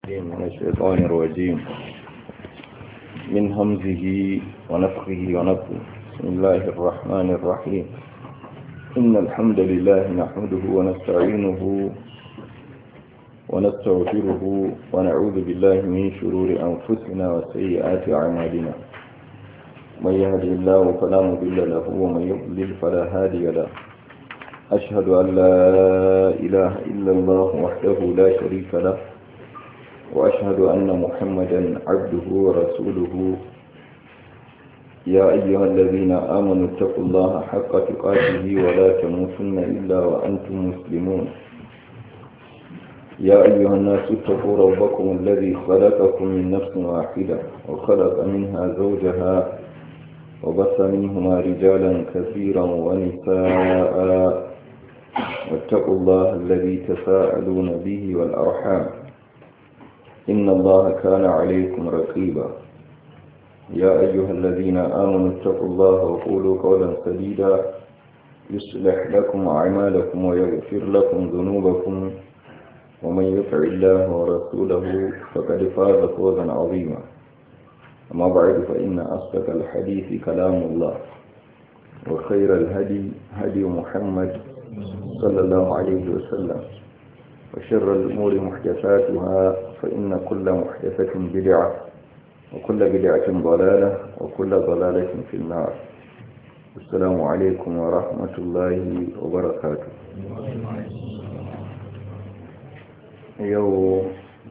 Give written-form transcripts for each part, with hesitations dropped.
من الشيطان الرجيم من همزه ونفخه ونفخه. بسم الله الرحمن الرحيم. إن الحمد لله نحمده ونستعينه ونستغفره ونعوذ بالله من شرور أنفسنا وسيئات أعمالنا. من يهدي الله فلا مضل له ومن يضلل فلا هادي له. أشهد أن لا إله إلا الله وحده لا شريك له، وأشهد أن محمدا عبده ورسوله. يا أيها الذين آمنوا اتقوا الله حق تقاته ولا تموتن إلا وأنتم مسلمون. يا أيها الناس اتقوا ربكم الذي خلقكم من نفس واحدة وخلق منها زوجها وبث منهما رجالا كثيرا ونساء، واتقوا الله الذي تساءلون به والأرحام، إن الله كان عليكم رقيبا. يا أيها الذين آمنوا اتقوا الله وقولوا قولا سديدا يصلح لكم أعمالكم ويغفر لكم ذنوبكم، ومن يطع الله ورسوله فقد فاز فوزا عظيما. أما بعد، فإن أصدق الحديث كلام الله، وخير الهدي هدي محمد صلى الله عليه وسلم، وشر الأمور محدثاتها، فإن كل محدثة بدعة، وكل بدعة ضلالة، وكل ضلالة في النار. السلام عليكم ورحمة الله وبركاته. يوم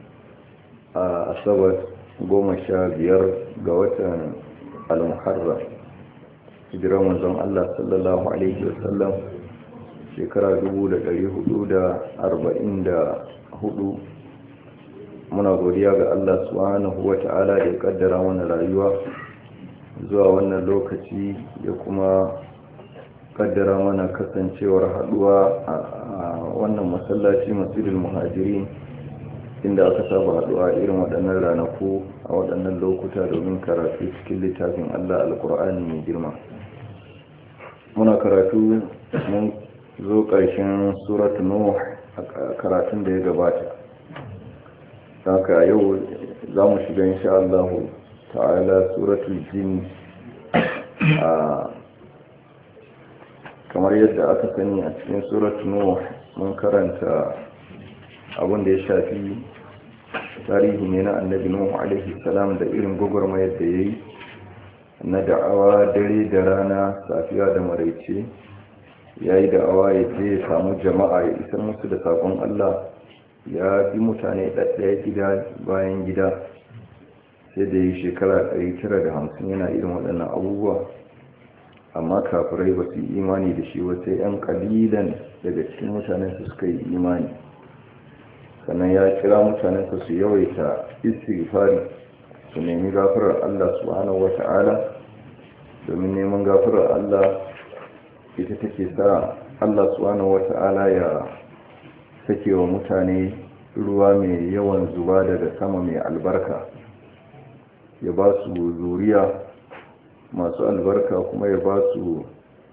أصبت 15 ga watan al-Muharram, hijirar manzon Allah sallallahu alaihi wasallam shekara 1444. muna godiya ga Allah subhanahu wata'ala da ya kaddara mana rayuwa zuwa wannan lokaci, ya kuma kaddara mana kasancewar haduwa a wannan masallaci Masjidul Muhajirin, inda aka saba haduwa irin waɗannan ranaku a waɗannan lokuta domin karatu cikin littafin Allah Al-Qur'ani mai girma. Muna karatu, mun zo ƙarshen suratu Nuh a karatun da ya gabata. Haka yau za mu shiga insha Allah ta'ala suratul jin. Kamar yadda aka sani a cikin suratu Nuh mun karanta abin da ya shafi tarihi ne na annabi Nuh alaihi salam da irin gwagwarmayar da ya yi na da'awa dare da rana, safiya da maraice. Ya yi da'awa ya je ya samu jama'a, ya isar musu da saƙon Allah, ya bi mutane ɗaɗɗaya gida bayan gida, sai da yi shekara 950 yana irin waɗannan abubuwa. Amma kafirai ba su yi imani da shi wata 'yan ƙalilan daga cikin mutanensu suka yi imani. Sannan ya kira mutanensu su yawaita istighfari, su nemi gafarar Allah subhanahu wata'ala, domin neman gafarar Allah ita take sa Allah subhanahu wata'ala ya sake wa mutane ruwa mai yawan zuba daga sama mai albarka, ya ba su zuriya masu albarka, kuma ya ba su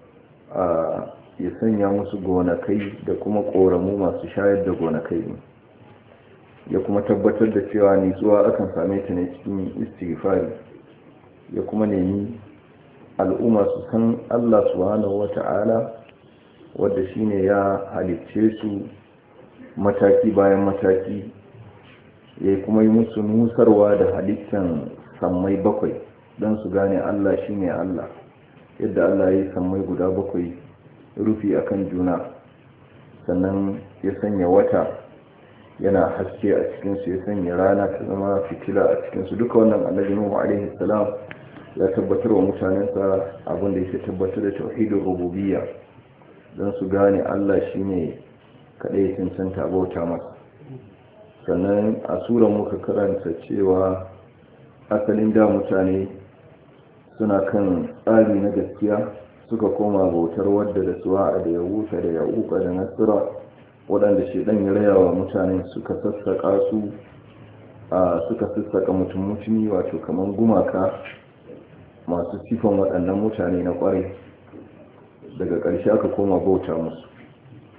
ya sanya musu gonakai da kuma ƙoramu masu shayar da gonakai, ya kuma tabbatar da cewa nitsuwa akan same ta ne cikin istighfari, ya kuma nemi al'umma su san Allah subhanahu wata'ala, wadda shine ya halicce su mataki bayan mataki, ya kuma yi musu nusarwa da halittan sammai bakwai don su gane Allah shine Allah, yadda Allah ya yi sammai guda bakwai rufi akan juna, sannan ya sanya wata yana haske a cikinsu, ya sanya rana ta zama fitila a cikinsu. Duka wannan annabi Nuhu alaihi salam ya tabbatar wa mutanensa abin da yake tabbatar da tauhidin rububiyya, don su gane Allah shine kadai cancanta bauta masa. Sannan a suran muka karanta cewa asalin da mutane suna kan tsari na gaskiya, suka koma bautar wadda da suwa da yawuta da yauka da nasira, waɗanda shedan ya raya wa mutane suka sassaka su, suka sassaka mutum-mutumi, wato kamar gumaka masu sifan waɗannan mutane na ƙwarai. Daga ƙarshe aka koma bauta musu.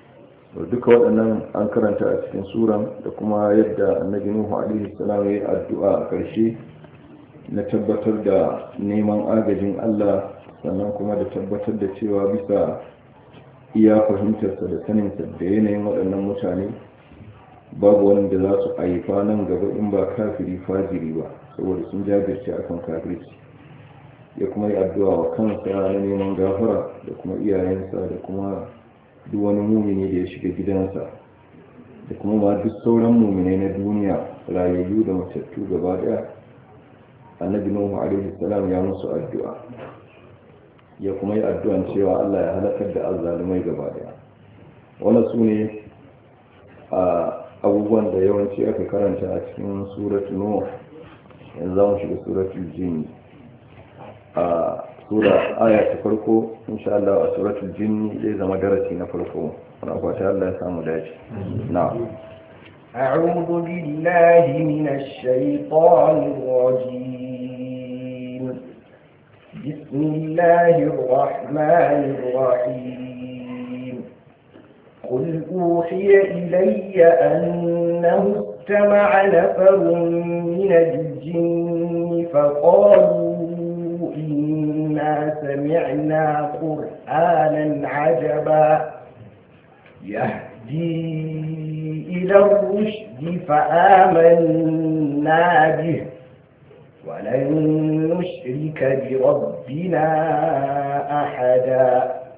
duka waɗannan an karanta a cikin suran da kuma yadda annabi nuhu alaihi salam ya yi addu'a a ƙarshe na tabbatar da neman agajin Allah, sannan kuma da tabbatar da cewa bisa iya fahimtarsa da saninsa da yanayin waɗannan mutane babu wani da za su haifa nan gaba in ba kafiri fajiri ba, saboda sun jajirce akan kafirci. Ya kuma yi addu'a wa kansa na neman gafara da kuma iyayensa da kuma duk wani mumini da ya shiga gidansa da kuma ma duk sauran muminai na duniya, rayayyu da matattu gaba daya. Annabi nuhu alaihi salam ya musu addu'a, ya kuma yi addu'an cewa Allah ya halakar da azzalumai gaba daya. Wannan su ne abubuwan da yawanci aka karanta a cikin suratul nuh. yanzu za mu shiga suratul jin. sura aya ta farko insha Allah a suratul jin zai zama darasi na farko. Muna fata Allah ya samu dace. Na'am. أعوذ بالله من الشيطان الرجيم. بسم الله الرحمن الرحيم. قل أوحي إلي أنه استمع نفر من الجن فقالوا إنا سمعنا قرآنا عجبا يهدي إلى الرشد فآمنا به ولن نشرك بربنا أحدا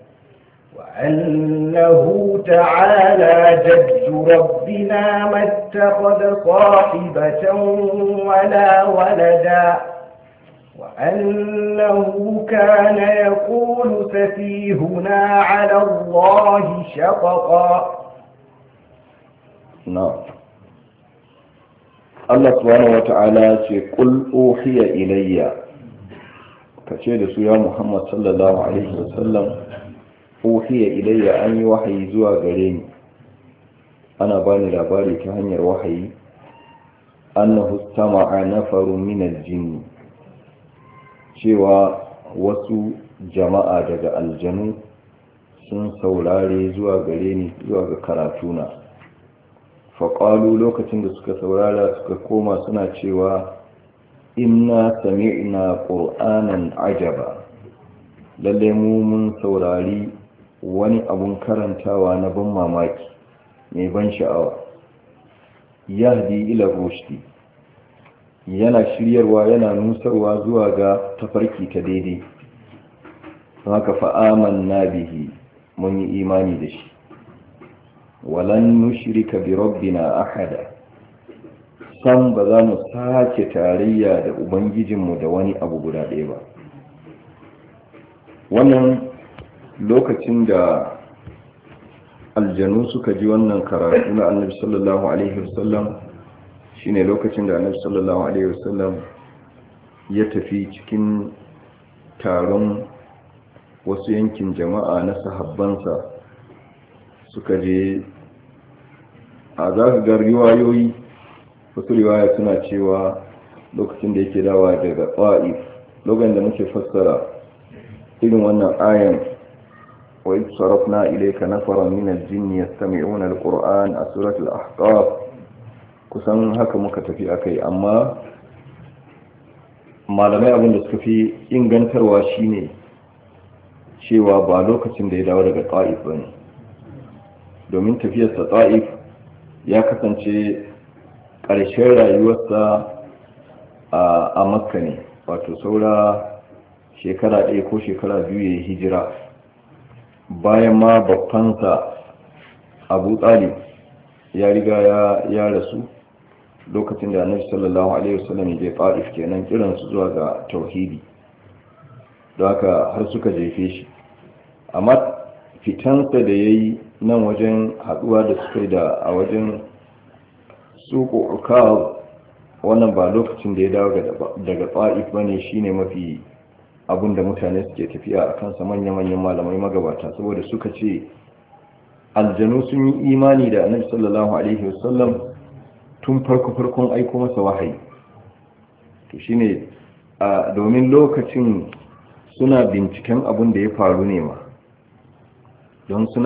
وأنه تعالى جد ربنا ما اتخذ صاحبة ولا ولدا وأنه كان يقول سفيهنا على الله شططا. نعم. Allah subhanahu wata'ala ce qul uhiya ilayya, kace da su ya Muhammad sallallahu alaihi wasallam, uhiya ilayya, an yi wahayi zuwa gare ni, ana bani labari ta hanyar wahayi, annahu istama'a nafarun min al-jinn, cewa wasu jama'a daga aljanu sun saurare zuwa gare ni, zuwa ga karatuna. faƙalu, lokacin da suka saurara suka koma suna cewa inna sami'na ƙur'anan ajaba, lalle mu mun saurari wani abun karantawa na ban mamaki mai ban sha'awa, yahdi ila rushdi, yana shiryarwa yana nusarwa zuwa ga tafarki ta daidai. haka fa'amanna bihi, mun yi imani da shi. walan nushrika bi rabbina ahada, san ba za mu sake tarayya da ubangijinmu da wani abu guda ɗaya ba. wannan lokacin da aljanu suka ji wannan karatu na annabi sallallahu alaihi wasallam shine lokacin da annabi sallallahu alaihi wasallam ya tafi cikin taron wasu yankin jama'a na sahabbansa. suka je a za ka ga riwayoyi, wasu riwaya suna cewa lokacin da yake dawa daga Ta'if, lokacin da muke fassara irin wannan ayan wa idh sarafna ilayka nafaran min al-jinni yastami'una al-Qur'an a suratul Ahqaf, kusan haka muka tafi akai. amma malamai abin da suka fi ingantarwa shine cewa ba lokacin da ya dawo daga Ta'if bane, domin tafiyarsa Ta'if ya kasance ƙarshen rayuwarsa a Makka ne, wato saura shekara ɗaya ko shekara biyu ya yi hijira, bayan ma babbansa Abu Talib ya riga ya rasu lokacin da Annabi sallallahu alaihi wasallam ya je Ta'if, kenan kiransu zuwa ga tauhidi, don haka har suka jefe shi. amma fitansa da ya yi nan wajen haduwa da suka yi da a wajen suku ukaz, wannan ba lokacin da ya dawo daga Ta'if bane, shine mafi abin da mutane suke tafiya a kansa, manya-manyan malamai magabata, saboda suka ce aljanu sun yi imani da annabi sallallahu alaihi wasallam tun farkon aiko masa wahayi. to shine domin lokacin suna binciken abin da ya faru ne ma, don suna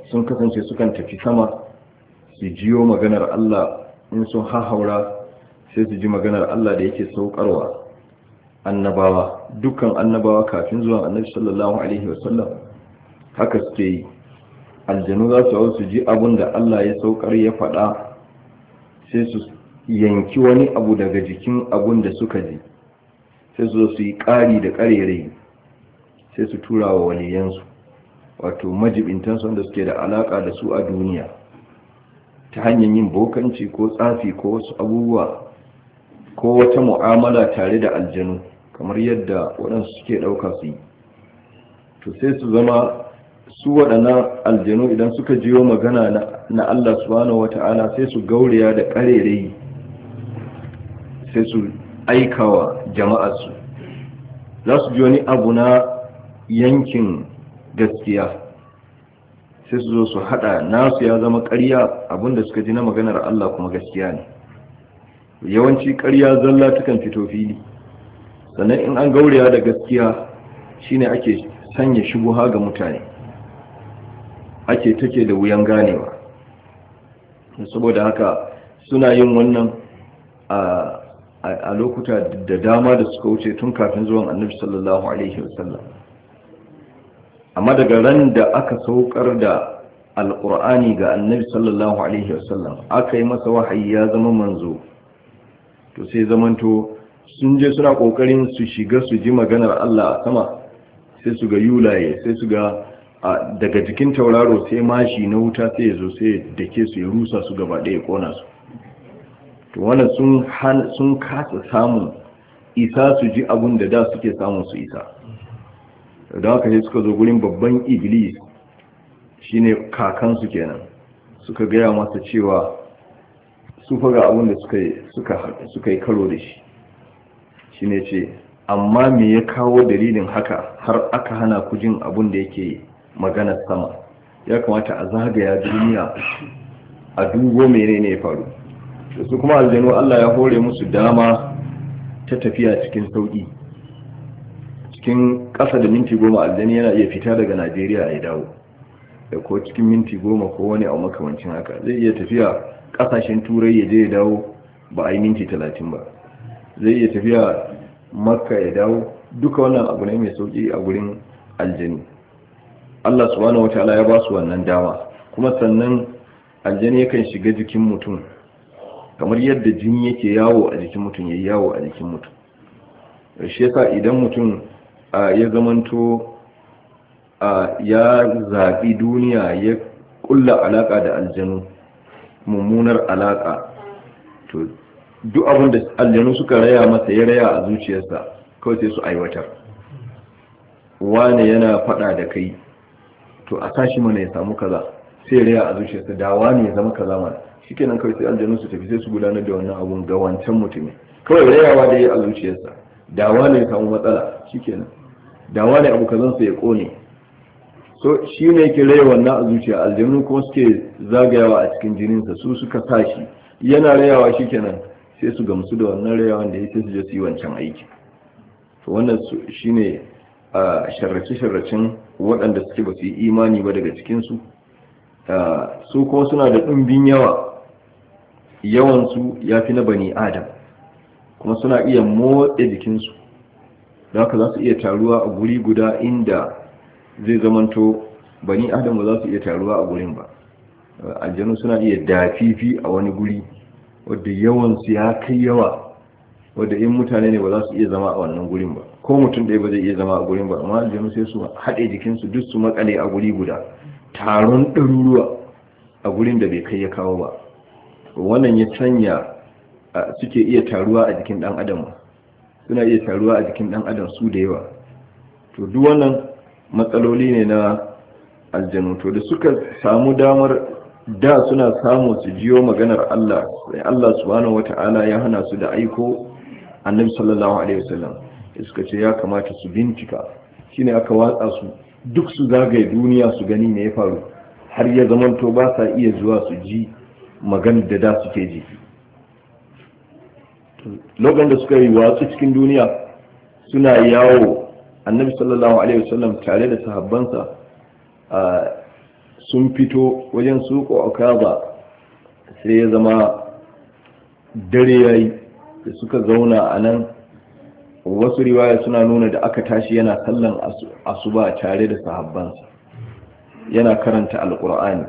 sun kasance sukan tafi sama su jiyo maganar Allah, in sun hahaura sai su ji maganar Allah da yake saukarwa annabawa. Dukkan annabawa kafin zuwan annabi sallallahu alaihi wasallam haka suke yi. Aljanu za su ji abun da Allah ya saukar ya faɗa, sai su yanki wani abu daga jikin abun da suka ji, sai su zo su yi ƙari da ƙarerai, sai su tura wa waliyansu, wato majibintansu wanda suke da alaƙa da su a duniya, ta hanyar yin bokanci ko tsafi ko wasu abubuwa ko wata mu'amala tare da aljanu, kamar yadda waɗansu suke ɗauka su yi. To sai su zama su waɗannan aljanu idan suka jiyo magana na Allah subhanahu wata'ala sai su gauraya da ƙarerai, sai su aikawa jama'arsu. Za su ji wani abu na yankin gaskiya, sai su zo su haɗa nasu ya zama ƙarya, abinda suka ji na maganar Allah kuma gaskiya ne. Yawanci ƙarya zalla takan fito fili, sannan in an gauraya da gaskiya shine ake sanya shubuha ga mutane, take da wuyan ganewa. Saboda haka suna yin wannan a lokuta da dama da suka wuce tun kafin zuwan annabi sallallahu alaihi wasallam. Amma daga ran da aka saukar da alqur'ani ga annabi sallallahu alaihi wasallam, aka yi masa wahayi ya zama manzo, to sai zamanto sun je suna kokarin su shiga su ji maganar Allah a sama, sai su ga yulaye, sai su ga daga jikin tauraro sai mashi na wuta sai ya zo sai da ke su ya rusa su gaba ɗaya kona su. To wannan sun kasa samun isa su ji abun da da suke samun su isa. Da haka sai suka zo gurin babban iblis, shine kakansu kenan, suka gaya masa cewa su faga abun da suka yi karo da shi. Shine ce, amma me ya kawo dalilin haka har aka hana ku jin abun da yake maganar sama? Ya kamata a zagaya duniya a dubo menene ya faru. Da su kuma aljanu Allah ya hore musu dama ta tafiya cikin sauki. Cikin ƙasa da minti 10 aljani yana iya fita daga Najeriya ya dawo, da ko cikin minti 10 ko wani abu makamancin haka zai iya tafiya ƙasashen turai ya je ya dawo ba a yi minti 30 ba. Zai iya tafiya Makka ya dawo. Duka wannan abu ne mai sauki a gurin aljani. Allah subhanahu wataala ya ba su wannan dama. Kuma sannan aljani yakan shiga jikin mutum kamar yadda jini yake yawo a jikin mutum, yayi yawo a jikin mutum. Shi yasa idan mutum ya zamanto ya zaɓi duniya, ya kulla alaka da aljanu, mummunar alaka, to duk abin da aljanu suka raya masa ya raya a zuciyarsa kawai sai su aiwatar. Wane yana faɗa da kai, to a tashi mana ya samu kaza, sai raya a zuciyarsa da wane ya zama kaza mana, shikenan kawai sai aljanu su tafi sai su gudanar da wannan abun ga wancan mutumin. Kawai rayawa da ya a zuciyarsa, da wane ya samu matsala, shikenan da wane abu kazan sa ya kone. So shi ne yake raya wannan a zuciya, aljanu kuma suke zagayawa a cikin jininsa, su suka tashi yana rayawa, shikenan sai su gamsu da wannan rayawan da ya sai su je su yi wancan aiki. To wannan shine sharrace-sharracen waɗanda suke ba su yi imani ba daga cikinsu. Su kuma suna da ɗumbin yawansu ya fi na bani adam, kuma suna iya motsa jikinsu, da haka za su iya taruwa a guri guda inda zai zamanto bani adam ba za su iya taruwa a gurin ba. Aljanu suna iya dafifi a wani guri wadda yawansu ya kai yawa, wadda in mutane ne ba za su iya zama a wannan gurin ba, ko mutum ɗaya ba zai iya zama a gurin ba, amma aljanu sai su haɗe jikinsu duk su makale a guri guda, taron ɗaruruwa a gurin da bai kai ya kawo ba. Wannan ya sanya suke iya taruwa a jikin ɗan adam, suna iya taruwa a jikin ɗan adam su da yawa. To duk wannan matsaloli ne na aljanu. To da suka samu damar da suna samu su jiyo maganar Allah, sai Allah subhanahu wata'ala ya hana su da aiko annabi sallallahu alaihi wasallam. Suka ce ya kamata su bincika, shine aka watsa su duk su zagaye duniya su gani me ya faru, har ya zamanto ba sa iya zuwa su ji maganar da suke ji. Lokacin da suka yi watsu cikin duniya suna yawo, annabi sallallahu alaihi wasallam tare da sahabbansa sun fito wajen suko Ukaba sai ya zama dare yayi da suka zauna a nan. Wasu riwaya suna nuna da aka tashi yana sallan asuba tare da sahabbansa, yana karanta alqur'ani.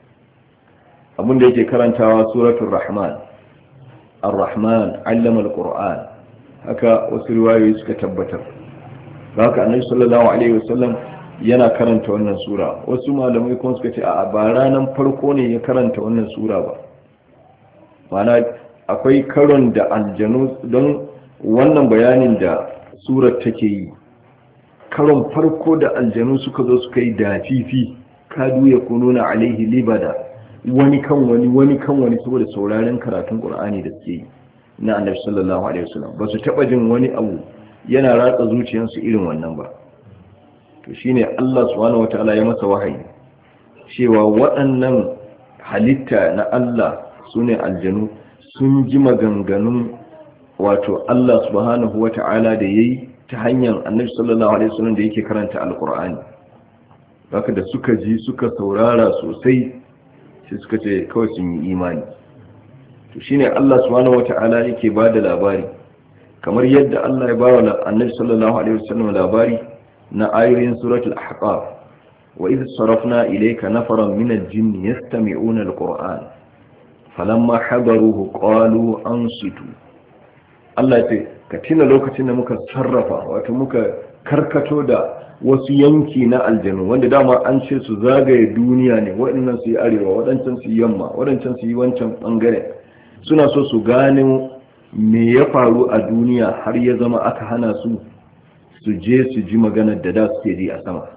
Abinda yake karantawa suratul rahman, ar-rahman allama alqur'an, haka wasu riwayoyi suka tabbatar. Haka annabi sallallahu alaihi wasallam yana karanta wannan sura. Wasu malamai kuma suka ce a ba ranan farko ne ya karanta wannan sura ba, ma'ana akwai karon da aljanu, don wannan bayanin da surar take yi, karon farko da aljanu suka zo suka yi dafifi, kadu ya kununa alaihi libada, wani kan wani saboda sauraren karatun qur'ani da suke yi na annabi sallallahu alaihi wasallam. ba su taba jin wani abu yana ratsa zuciyarsu irin wannan ba. to shine Allah subhanahu wataala ya masa wahayi cewa waɗannan halitta na Allah sune aljanu sun ji maganganun wato Allah subhanahu wata'ala da yayi ta hanyar annabi sallallahu alaihi wasallam da yake karanta alqur'ani. haka da suka ji suka saurara sosai sai suka ce kawai sun yi imani. to shine Allah subhanahu wata'ala yake bada labari kamar yadda Allah ya bawa annabi sallallahu alaihi wasallam labari na ayoyin suratul ahqaf, wa idh sarafna ilayka nafaran min al-jinni yastami'una al-qur'an falamma hadaruhu qalu ansitu. Allah ce ka tina lokacin da muka sarrafa, wato muka karkato da wasu yanki na aljanu wanda dama an ce su zagaye duniya ne, waɗannan su yi arewa, waɗancan su yi yamma, waɗancan su yi wancan ɓangare. suna so su gane me ya faru a duniya har ya zama aka hana su su je su ji maganar da suke ji a sama.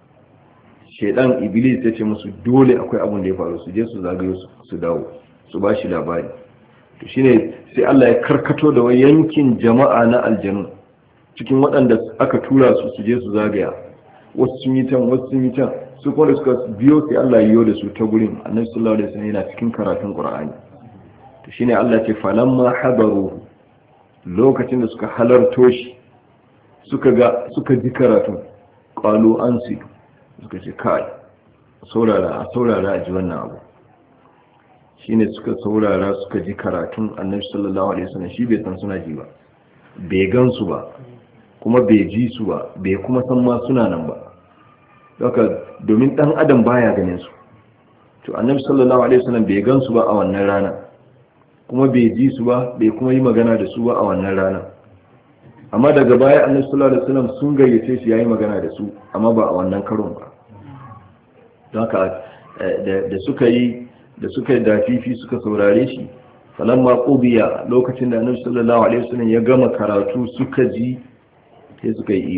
Shaidan Iblis ya ce musu dole akwai abin da ya faru, su je su zagaye su dawo su ba shi labari. to shine sai Allah ya karkato da wani yankin jama'a na aljanu cikin waɗanda aka tura su je su zagaya, wasu sun yi can wasu sun yi can, su kuma da suka biyo sai Allah ya yiwo da su ta gurin annabi sallallahu alaihi wasallam yana cikin karatun Qur'ani. to shine Allah ce falamma hadaru, lokacin da suka halarto shi suka ji karatu, qalu ansi, suka ce kai saurara a ji wannan abu. shine suka saurara suka ji karatun annabi sallallahu alaihi wasallam. shi bai san suna ji ba, bai gansu ba, kuma bai ji su ba, bai kuma san ma suna nan ba. haka domin dan adam baya ganin su, to annabi sallallahu alaihi wasallam bai gansu ba a wannan rana, kuma bai ji su ba, bai kuma yi magana da su ba a wannan rana. amma daga baya annabi sallallahu alaihi wasallam sun gayyace shi yayi magana da su, amma ba a wannan karon ba. don haka da suka yi dafifi suka saurare shi, falamma qubiya, lokacin da annabi sallallahu alaihi wasallam ya gama karatu suka ji, sai suka yi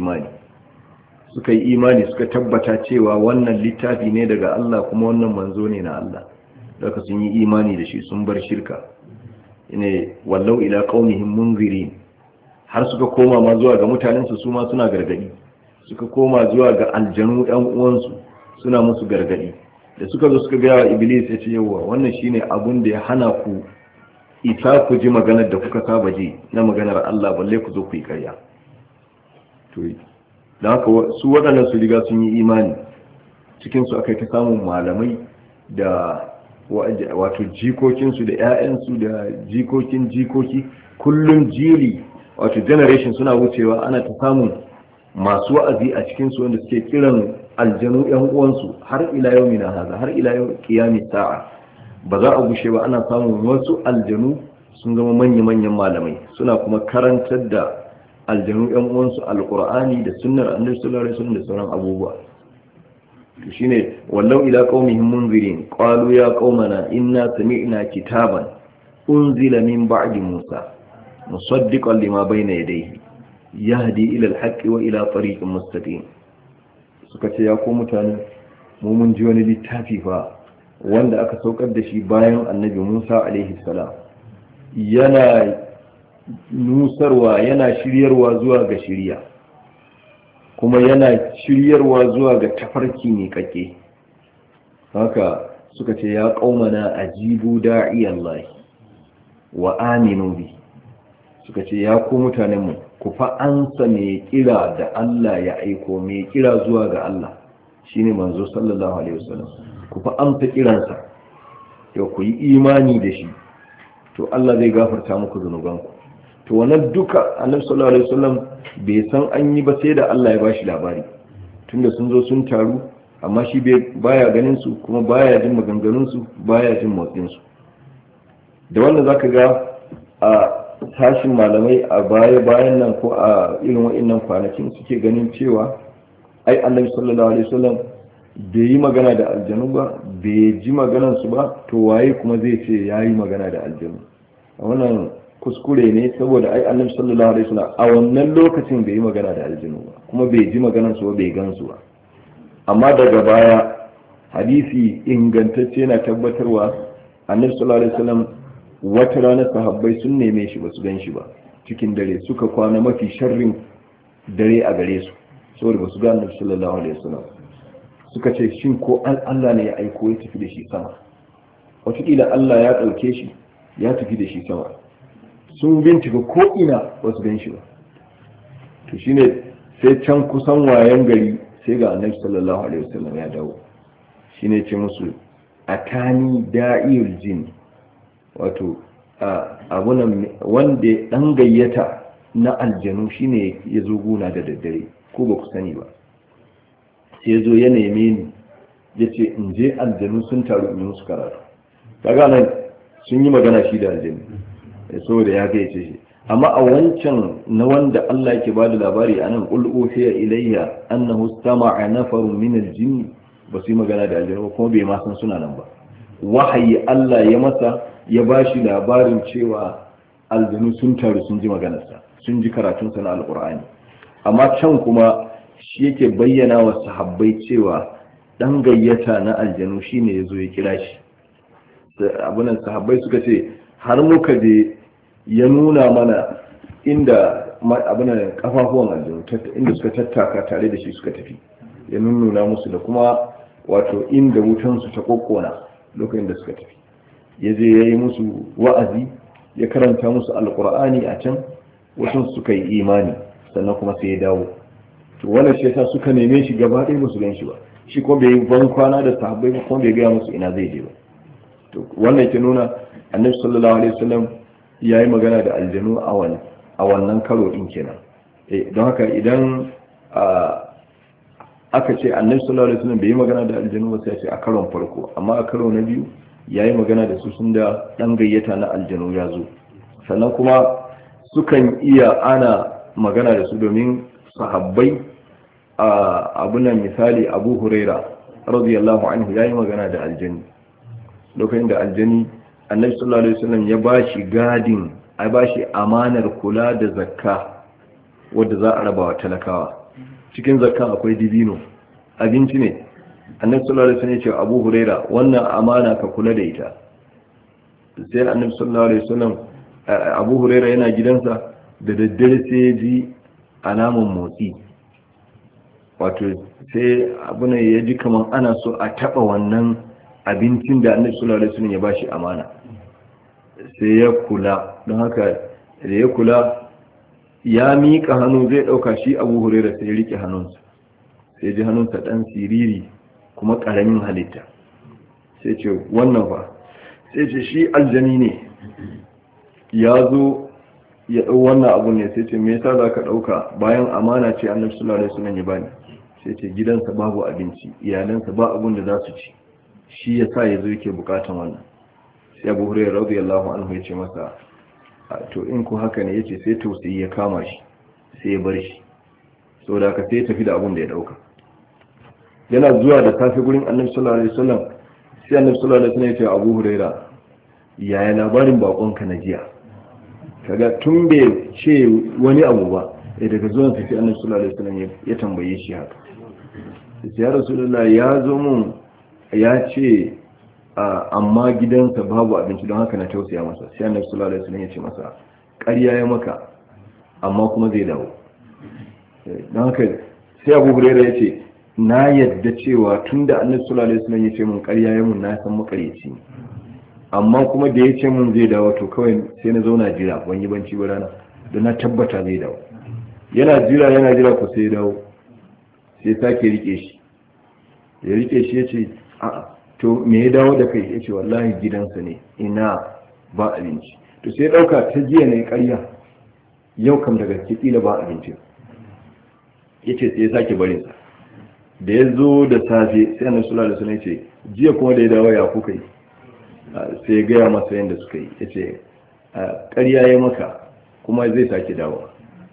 imani suka tabbata cewa wannan littafi ne daga Allah kuma wannan manzo ne na Allah. daga sun yi imani da shi, sun bar shirka. ne wallau ila qaumihim munzirin, har suka koma ma zuwa ga mutanensu su ma suna gargadi, suka koma zuwa ga aljanu ɗan uwansu suna musu gargadi. da suka zo suka ga Iblis ya ce yawa wannan shine abun da ya hana ku isa ku ji maganar da kuka saba ji na maganar Allah, balle ku zo ku yi ƙarya. to da haka su waɗannan su riga sun yi imani, cikin su aka ta samun malamai da wato jikokinsu da 'ya'yansu da jikokin jikoki, kullum jili wato generation suna wucewa, ana ta samun masu wa'azi a cikinsu wanda suke kiran aljanu yan uwansu har ila yau mina haza, har ila yau kiyami sa'a. ba za a gushe ba, ana samun wasu aljanu sun zama manya-manyan malamai, suna kuma karantar da aljanu yan uwansu alqur'ani da sunnar annabi sallallahu alaihi wasallam da sauran abubuwa. to shine wallau ila qaumihim munzirin qalu ya qaumana inna sami'na kitaban unzila min ba'di musa musaddiqan lima bayna yadayhi yahdi ila al-haqqi wa ila tariqin mustaqim. suka ce ya ko mutane, mu mun ji wani littafi fa wanda aka saukar da shi bayan annabi Musa alaihi salam, yana nusarwa, yana shiryarwa zuwa ga shiriya, kuma yana shiryarwa zuwa ga tafarki ne kake. haka suka ce ya qaumana ajibu da'iyallahi wa aminu bi, suka ce ya ku mutanen mu ku fa ansa mai kira da Allah ya aiko, mai kira zuwa ga Allah shine manzo sallallahu alaihi wasallam. ku fa amsa kiransa yau ku yi imani da shi to Allah zai gafarta muku zunubanku. To wannan duka Annabi sallallahu alaihi wasallam bai san an yi ba sai da Allah ya bashi labari, tunda sun zo sun taru amma shi baya ganin su kuma baya jin maganganun su baya jin motsin su. Da wannan zaka ga a tashin malamai a bayan nan ko a irin wa'annan kwanakin suke ganin cewa ai Annabi sallallahu alaihi wasallam bai yi magana da aljanu ba, bai ji maganan su ba, to waye kuma zai ce yayi magana da aljanu? Wannan kuskure ne, saboda ai Annabi sallallahu alaihi wasallam a wannan lokacin bai yi magana da aljanu ba kuma bai ji maganan su ba, bai gan su ba. Amma daga baya hadisi ingantacce na tabbatarwa Annabi sallallahu alaihi wasallam wata rana sahabbai sun neme shi ba su gan shi ba cikin dare, suka kwana mafi sharrin dare a gare su saboda ba su ga Annabi sallallahu alaihi wasallam. Suka ce shin ko Allah ne ya aiko ya tafi da shi sama, wataƙila Allah ya ɗauke shi ya tafi da shi sama. Sun bincika ko ina ba su gan shi ba. To shine sai can kusan wayan gari sai ga Annabi sallallahu alaihi wasallam ya dawo. Shine ce musu atani da'il jin, wato abunan wanda dan gayyata na aljanu shine ya zo guna da daddare, ko ba ku sani ba. Sai ya zo ya neme ni ya ce in je aljanu sun taru in musu karatu. Kaga nan sun yi magana shi da aljanu saboda ya gayyace shi. Amma a wancan na wanda Allah yake bada labari anan, qul uhiya ilayya annahu istama'a nafarun min al-jinn, ba su yi magana da aljanu kuma bai ma san suna nan ba. Wahayi Allah ya masa ya bashi labarin cewa aljanu sun taru sun ji maganarsa, sun ji karatunsa na alqur'ani. Amma can kuma shi yake bayyana wa sahabbai cewa dan gayyata na aljanu shine yazo ya kira shi. Abunan sahabbai suka ce har muka je ya nuna mana inda abunan kafafuwan aljanu inda suka tattaka tare da shi suka tafi, ya nuna musu da kuma wato inda wutan su ta kokkona lokacin da suka tafi. Ya je yayi musu wa'azi, ya karanta musu alqur'ani a can, wasu suka yi imani sannan kuma sai ya dawo. To wannan shi yasa suka neme shi gaba ɗaya musu gan shi ba, shi kuma bai ban kwana da sahabbai ba kuma bai gaya musu ina zai je ba. To wannan ke nuna Annabi sallallahu alaihi wasallam yayi magana da aljanu a wannan karo din kenan. Don haka idan aka ce Annabi sallallahu alaihi wasallam bai yi magana da aljanu ba sai a ce a karon farko, amma a karo na biyu yayi magana da su sun da dan gayyata na aljanu ya zo. Sannan kuma sukan iya ana magana da su domin sahabbai abunan misali Abu Huraira radiyallahu anhu yayi magana da aljani lokacin da aljani Annabi sallallahu alaihi wasallam ya bashi gadin, ai bashi amanar kula da zakka wanda za a raba wa talakawa. Cikin zakka akwai dibino, abinci ne. Annabi sallallahu alaihi wasallam ya ce Abu Huraira wannan amana ka kula da ita. Sai Annabi sallallahu alaihi wasallam Abu Huraira yana gidansa da daddare sai ya ji alamun motsi, wato sai abuna ya ji kamar ana so a taba wannan abincin da Annabi sallallahu alaihi wasallam ya bashi amana. Sai ya kula, don haka da ya kula ya miƙa hannu zai ɗauka, shi Abu Hurairah sai ya rike hannunsa, sai ji hannunsa ɗan siriri kuma ƙaramin halitta. Sai ce wannan fa, sai ce shi aljani ne ya zo ya ɗau wannan abu ne. Sai ce me yasa za ka ɗauka bayan amana ce Annabi sallallahu alaihi wasallam ya bani? Sai ce gidansa babu abinci, iyalansa ba abun da za su ci, shi yasa ya zo yake bukatan wannan. Sai Abu Hurairah radiyallahu anhu ya ce masa to in ku haka ne, yace sai tausayi ya kama shi sai ya bar shi, saboda haka sai ya tafi da abun da ya dauka. Yana zuwa da safe gurin Annabi sallallahu alaihi wasallam, sai Annabi sallallahu alaihi wasallam ya ce Abu Hurairah yaya labarin bakonka na jiya? Kaga tun bai ce wani abu ba, daga zuwan sai Annabi sallallahu alaihi wasallam ya tambaye shi haka. Sai ya Rasulullah ya zo mun ya ce amma gidansa babu abinci don haka na tausaya masa. Sai Annabi sallallahu alaihi wasallam ya ce masa ƙarya ya maka amma kuma zai dawo. Don haka sai Abu Hurairah ya ce na yadda cewa tunda Annabi sallallahu alaihi wasallam ya ce mun ƙarya ya mun, na san makareci, amma kuma da ya ce mun zai dawo to kawai sai na zauna jira, ban yi banci ba rana don na tabbata zai dawo. Yana jira ko sai ya dawo, sai sake rike shi. Ya rike shi ya ce a'a to me ya dawo da kai? Ya ce wallahi gidansa ne, ina ba abinci. To sai ɗauka ta jiya ne ƙarya, yau kam daga kila ba abinci. Ya ce sai ya sake barinsa. Da ya zo da safe sai annabi sallallahu alaihi wasallam ya ce jiya kuma da ya dawo ya kuka yi? Sai ya gaya masa yadda suka yi. Ya ce ƙarya ya maka kuma zai sake dawowa.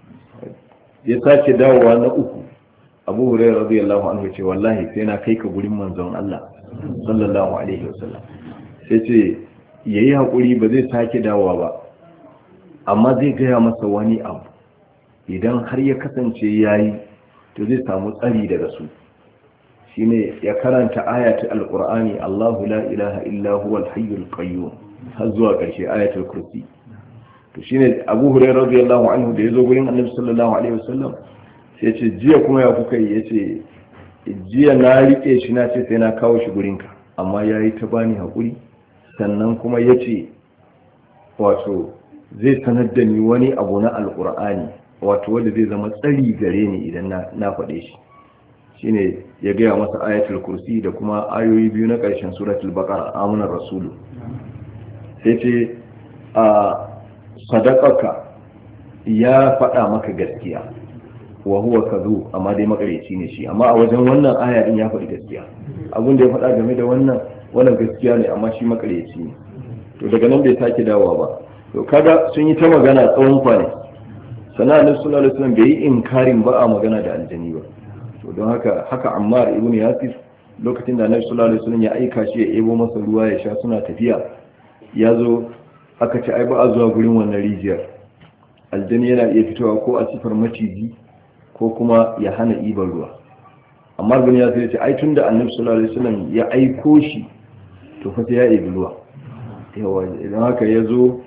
Ya sake dawowa na uku. Abu Hurairah radiyallahu anhu ce wallahi sai na kai ka gurin manzon Allah sallallahu alaihi wasallam. Sai ce yayi hakuri ba zai sake dawowa ba, amma zai gaya masa wani abu, idan har ya kasance yayi to zai samu tsari daga su. Shine ya karanta ayatul alqur'ani Allahu la ilaha illa huwal hayyul qayyum har zuwa ƙarshe ayatul kursi. To shine Abu Hurairah radiyallahu anhu da yazo gurin Annabi sallallahu alaihi wasallam sai ce jiya kuma ya kuka yi? Yace jiya na rike shi na ce sai na kawo shi gurinka, amma yayi ta bani hakuri, sannan kuma yace wato zai sanar da ni wani abu na alqur'ani wato wanda zai zama tsari gare ni idan na faɗe shi. Shine ya gaya masa ayatul kursi da kuma ayoyi biyu na ƙarshen suratul baqara, amanar rasulu. Sai ce a sadaqaka, ya faɗa maka gaskiya, wa huwa kadhub, amma dai makareci ne shi. Amma a wajen wannan aya din ya faɗi gaskiya, abin da ya faɗa game da wannan gaskiya ne, amma shi makareci ne. To daga nan bai sake dawowa ba. To kaga sun yi ta magana tsawon kwane, sannan Annabi sallallahu alaihi wasallam bai yi inkarin ba a magana da aljani ba. To don haka Ammar ibn Yasir lokacin da Annabi sallallahu alaihi wasallam ya aika shi ya ebo masa ruwa ya sha, suna tafiya, ya zo aka ce ai ba a zuwa gurin wannan rijiyar, aljani yana iya fitowa ko a sifar maciji ko kuma ya hana ibar ruwa. Ammar ibn Yasir ya ce ai tunda Annabi sallallahu alaihi wasallam ya aiko shi to fa sai ya ibi ruwa. Yawa idan haka ya zo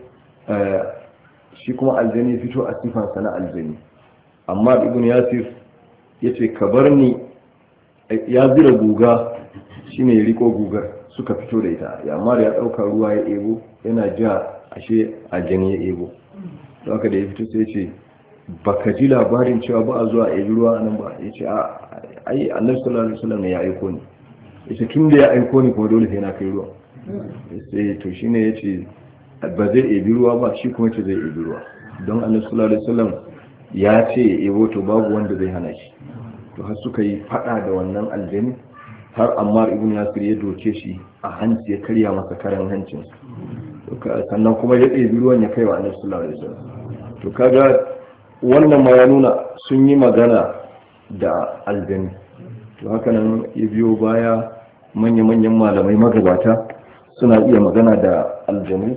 shi kuma aljani fito a sifansa na aljani. Ammar ibn Yasir ya ce ka bar ni, ya zira guga, shi ne riko gugar suka fito da ita. Ammar ya ɗauka ruwa ya ebo, yana ja ashe aljani ya ebo. don haka da ya fito sai ce baka ji labarin cewa ba a zuwa a yi ruwa nan ba? Ya ce ai annabi sallallahu alaihi wasallam ne ya aiko ni. Ya ce tun da ya aiko ni kuma dole sai na kai ruwa. Sai to shine ya ce ba zai ebi ruwa ba, shi kuma ce zai ebi ruwa don annabi sallallahu alaihi wasallam ya ce ya ebo, to babu wanda zai hana shi. To har suka yi fada da wannan aljani, har Ammar ibn Yasir ya doke shi a hanci, ya karya masa karan hancin, sannan kuma ya ɗebi ruwan ya kai wa annabi sallallahu alaihi wasallam. to kaga wannan ma ya nuna sun yi magana da aljani. to haka nan ya biyo baya manya-manyan malamai magabata suna iya magana da aljanu.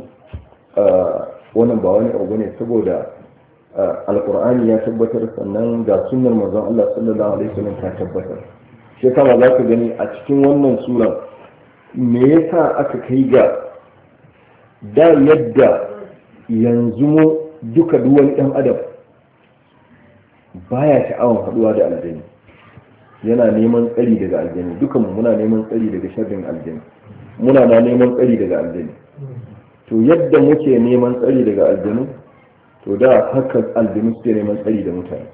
wannan ba wani abu ne, saboda alkur'ani ya tabbatar, sannan ga sunnar manzon Allah sallallahu alaihi wasallam ta tabbatar. shi kama za ka gani a cikin wannan sura me yasa aka kai ga da yadda yanzu mu duka duwan ɗan adam baya sha'awar haɗuwa da aljani, yana neman tsari daga aljani. dukanmu muna neman tsari daga sharrin aljani, muna na neman tsari daga aljani. to yadda muke neman tsari daga aljanu, to da haka aljanu suke neman tsari da mutane.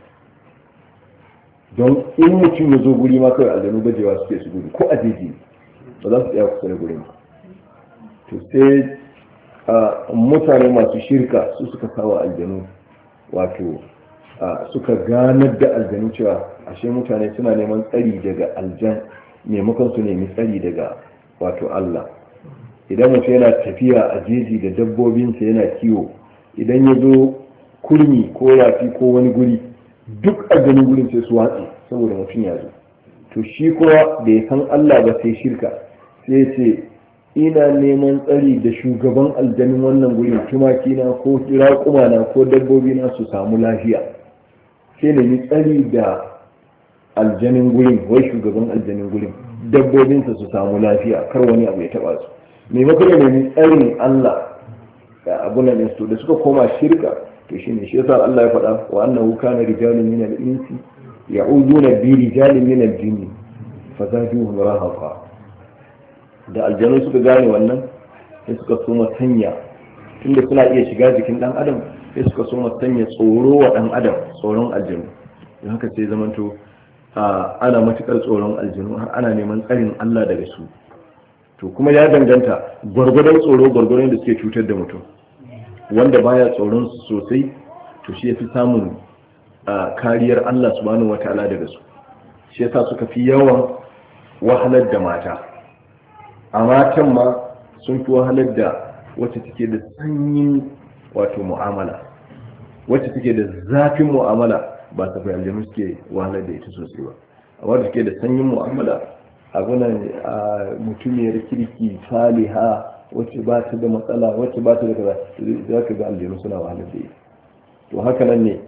don in mutum ya zo guri ma kawai aljanu bajewa suke su gudu, ko a jeji ba za su tsaya kusa da gurin. to sai mutane masu shirka su suka kawo aljanu, wato suka ganar da aljanu cewa ashe mutane suna neman tsari daga aljan maimakon su nemi tsari daga wato Allah. idan mutum yana tafiya a jeji da dabbobinsa yana kiwo, idan ya zo kurmi ko rafi ko wani guri, duk aljanin gurin sai su watsi saboda mutum ya zo. to shi kuwa da ya san Allah ba sai shirka, sai ce ina neman tsari da shugaban aljanin wannan gurin, tumakina ko raƙumana ko dabbobina su samu lafiya. sai nemi tsari da aljanin gurin, wai shugaban aljanin gurin, dabbobinsa su samu lafiya, kar wani abu ya taba su. maimakon ya nemi tsarin Allah da abunan insu da suka koma shirka. to shine shi yasa Allah ya faɗa wa annahu kana rijalun min al-insi ya'uduna bi rijalin min al-jinni fazaduhum rahaqa. da aljanu suka gane wannan sai suka soma sanya, tunda suna iya shiga jikin dan adam, sai suka soma sanya tsoro wa dan adam, tsoron aljanu. don haka sai zamanto ana matukar tsoron aljanu, har ana neman tsarin Allah daga su. to kuma ya danganta gwargwadon tsoro gwargwadon da suke cutar da mutum. Wanda baya tsoron su sosai to shi yafi samun kariyar Allah subhanahu wataala daga su. Shi yasa suka fi yawan wahalar da mata. A matan ma sun fi wahalar da wacce take da sanyin wato mu'amala, wacce take da zafin mu'amala ba ta fi aljanu suke wahalar da ita sosai ba. amma da take da sanyin mu'amala abunan mutumiyar kirki saliha wacce ba ta da matsala wacce ba ta da kaza za ka ga aljanu suna wahalar da ita. To haka nan ne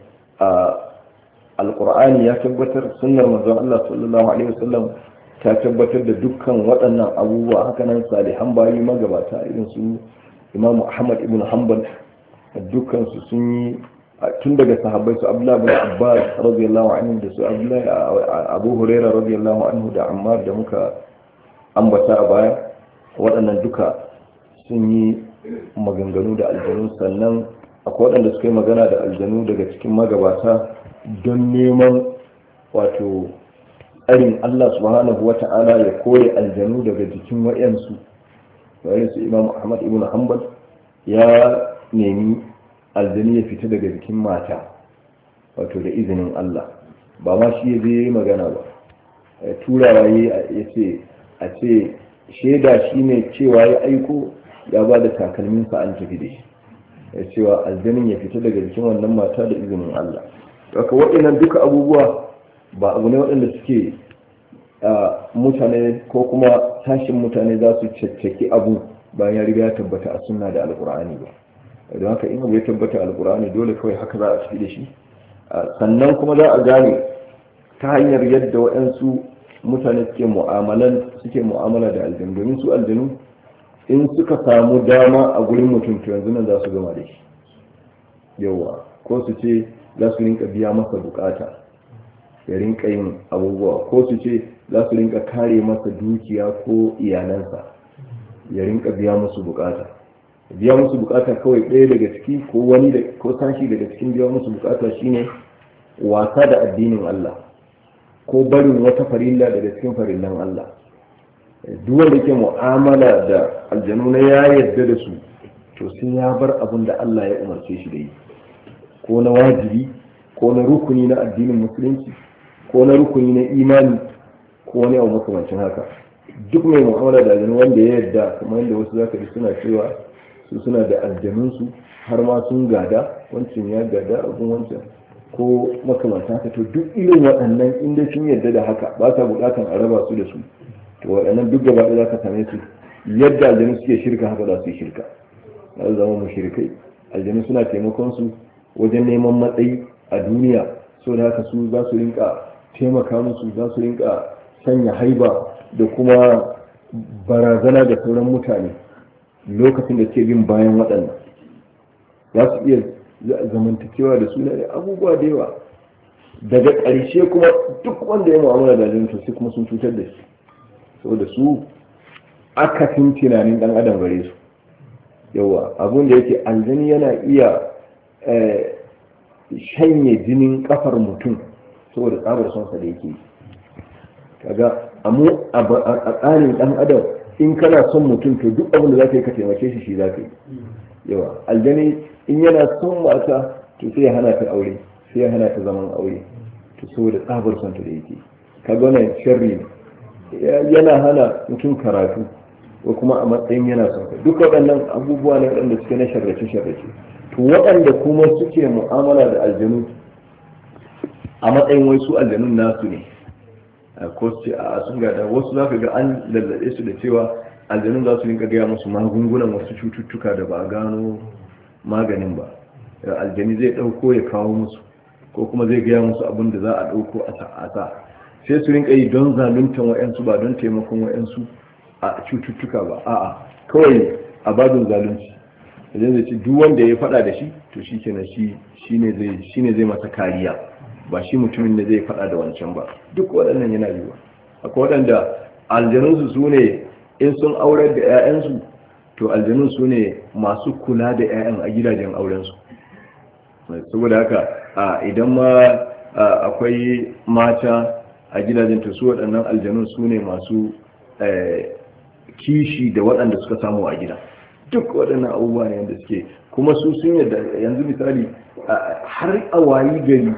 alqur'ani ya tabbatar, sunnar manzon Allah sallallahu alaihi wasallam ta tabbatar da dukkan waɗannan abubuwa. Haka nan salihan bayi magabata irin su Imam Ahmad ibn Hanbal dukkan su sun yi tun daga sahabbai su Abdullah bin Abbas radiyallahu anhu da su Abu Hurairah radiyallahu anhu da Ammar da muka ambata a baya, waɗannan duka sun yi maganganu da aljanu. Sannan akwai waɗanda suka yi magana da aljanu daga cikin magabata don neman wato tsarin Allah subhanahu wa ta'ala ya kore aljanu daga jikin wayansu. Bayan su Imam Ahmad ibn Hanbal ya nemi aljani ya fita daga jikin mata wato da izinin Allah, ba ma shi ya yi magana ba, turawa ya ce a ce shaida shi ne cewa ya aiko ya ba da takalminsa an tafi da shi, ya cewa aljanin ya fita daga jikin wannan mata da izinin Allah. Daga waɗannan duka abubuwa ba abu ne waɗanda suke mutane ko kuma tashin mutane za su caccaki abu bayan ya riga ya tabbata a sunna da alkur'ani ba. Don haka in abu ya tabbata a alkur'ani dole kawai haka za a tafi da shi. Sannan kuma za a gane ta hanyar yadda waɗansu mutane suke mu'amala da aljanu, domin su aljanu in suka samu dama a gurin mutum to yanzu nan za su gama da shi yawa, ko su ce za su rinka biya masa bukata ya rinka yin abubuwa, ko su ce za su rinka kare masa dukiya ko iyalansa ya rinka biya musu bukata. Biya musu bukata kawai ɗaya daga ciki ko wani ko sashi daga cikin biya musu bukata shine wasa da addinin Allah ko barin wata farilla daga cikin farillan Allah. Duk wanda yake mu'amala da aljanu na ya yarda da su to sai ya bar abin da Allah ya umarce shi da yi, ko na wajibi ko na rukuni na addinin musulunci ko na rukuni na imani ko wani abu makamancin haka. Duk mai mu'amala da aljanu wanda ya yarda, kamar yadda wasu zaka ji suna cewa su suna da aljanunsu har ma sun gada, wancan ya gada abin wancan ko makamanta haka, to duk irin waɗannan inda sun yarda da haka ba ta buƙatan a raba su da su, to waɗannan duk gaba ɗaya za ka same su yadda aljanu suke shirka haka za su yi shirka, za su zama mushrikai. Aljanu suna taimakon su wajen neman matsayi a duniya, so da haka su za su rinka taimaka musu, za su rinka sanya haiba da kuma barazana da sauran mutane lokacin da ke bin bayan waɗannan. Za su iya zamantakewa da su da abubuwa da yawa. Daga ƙarshe kuma duk wanda ya mu'amala da aljanu sai kuma sun cutar da shi, saboda su akasin tunanin ɗan adam gare su. Yawa abun da yake aljani yana iya shanye jinin kafar mutum saboda tsabar sonsa da yake. Kaga a tsarin ɗan adam in kana son mutum to duk abin da za ka yi ka taimake shi za ka yi. Yawa aljani in yana son mata to sai ya hana ta aure, sai ya hana ta zaman aure, to saboda tsabar sonta da yake. Kaga wannan sharri yana hana mutum karatu ko kuma a matsayin yana son ka. Duk waɗannan abubuwa ne waɗanda suke na sharrace-sharrace. To waɗanda kuma suke mu'amala da aljanu a matsayin wai su aljanun nasu ne, ko su ce a sun gada, wasu za ka ga an lallaɓe su da cewa aljanun za su rinka gaya musu magungunan wasu cututtuka da ba a gano maganin ba. Aljani zai ɗauko ya kawo musu, ko kuma zai gaya musu abin da za a ɗauko a sa, sai su rinka yi don zaluntan wa'yansu ba don taimakon wa'yansu a cututtuka ba, a'a kawai a babin zalunci. Idan zai ce duk wanda ya faɗa da shi to shi kenan shi ne zai masa kariya, ba shi mutumin da zai faɗa da wancan ba. Duk waɗannan yana yiwuwa. Akwai waɗanda aljanunsu su ne in sun aurar da 'ya'yansu to aljanun su ne masu kula da 'ya'yan a gidajen aurensu. Saboda haka idan ma akwai mata a gidajen to su waɗannan aljanun su ne masu kishi da waɗanda suka samu a gida. Duk waɗannan abubuwa ne yadda suke, kuma su sun yadda yanzu misali har a wayi gari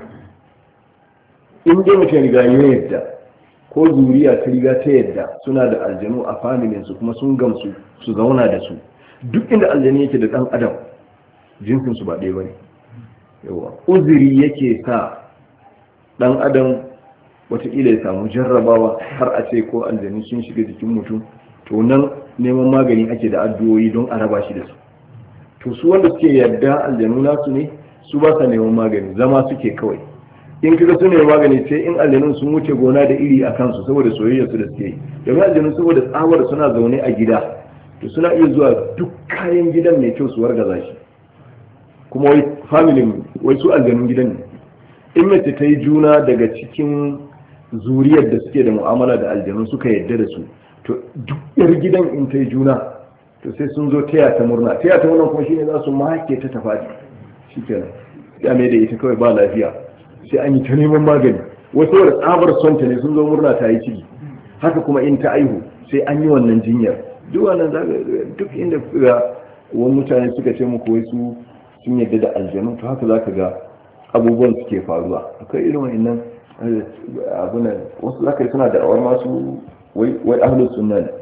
in dai mutum riga ya yadda ko zuriya ta riga ta yadda suna da aljanu a familinsu kuma sun gamsu su zauna da su, duk inda aljanu yake da ɗan adam jinsinsu ba ɗaya ba ne. yawa uzuri yake sa ɗan adam wataƙila ya samu jarrabawa har a ce ko aljanu sun shiga jikin mutum, to nan neman magani ake da addu'o'i don a raba shi da su. To su wanda suke yarda aljanu nasu ne, su ba sa neman magani, zama suke kawai. In kaga su neman magani sai in aljanun sun wuce gona da iri a kansu saboda soyayya su da suke yi. Domin aljanu saboda tsawar suna zaune a gida, to suna iya zuwa duk kayan gidan mai kyau su wargaza shi. Kuma wai familin wai su aljanun gidan ne. In mace ta yi juna daga cikin zuriyar da suke da mu'amala da aljanu suka yarda da su, to duk yar gidan in ta yi juna to sai sun zo taya ta murna kuma shine za su make ta tafadi shikenan ya mai da ita kawai ba lafiya sai an yi ta neman magani, wasu da tsabar son ta ne sun zo murna ta yi ciki. Haka kuma in ta aihu sai an yi wannan jinyar. Duk wannan duk inda wani mutane suka ce muku wai su sun yadda da aljanu, to haka zaka ga abubuwan suke faruwa. Akwai irin wannan abunan wasu zaka yi suna da awar masu wai ahlus sunna ne,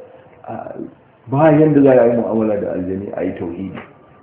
bayan da za a yi mu'amala da aljani a yi tauhidi.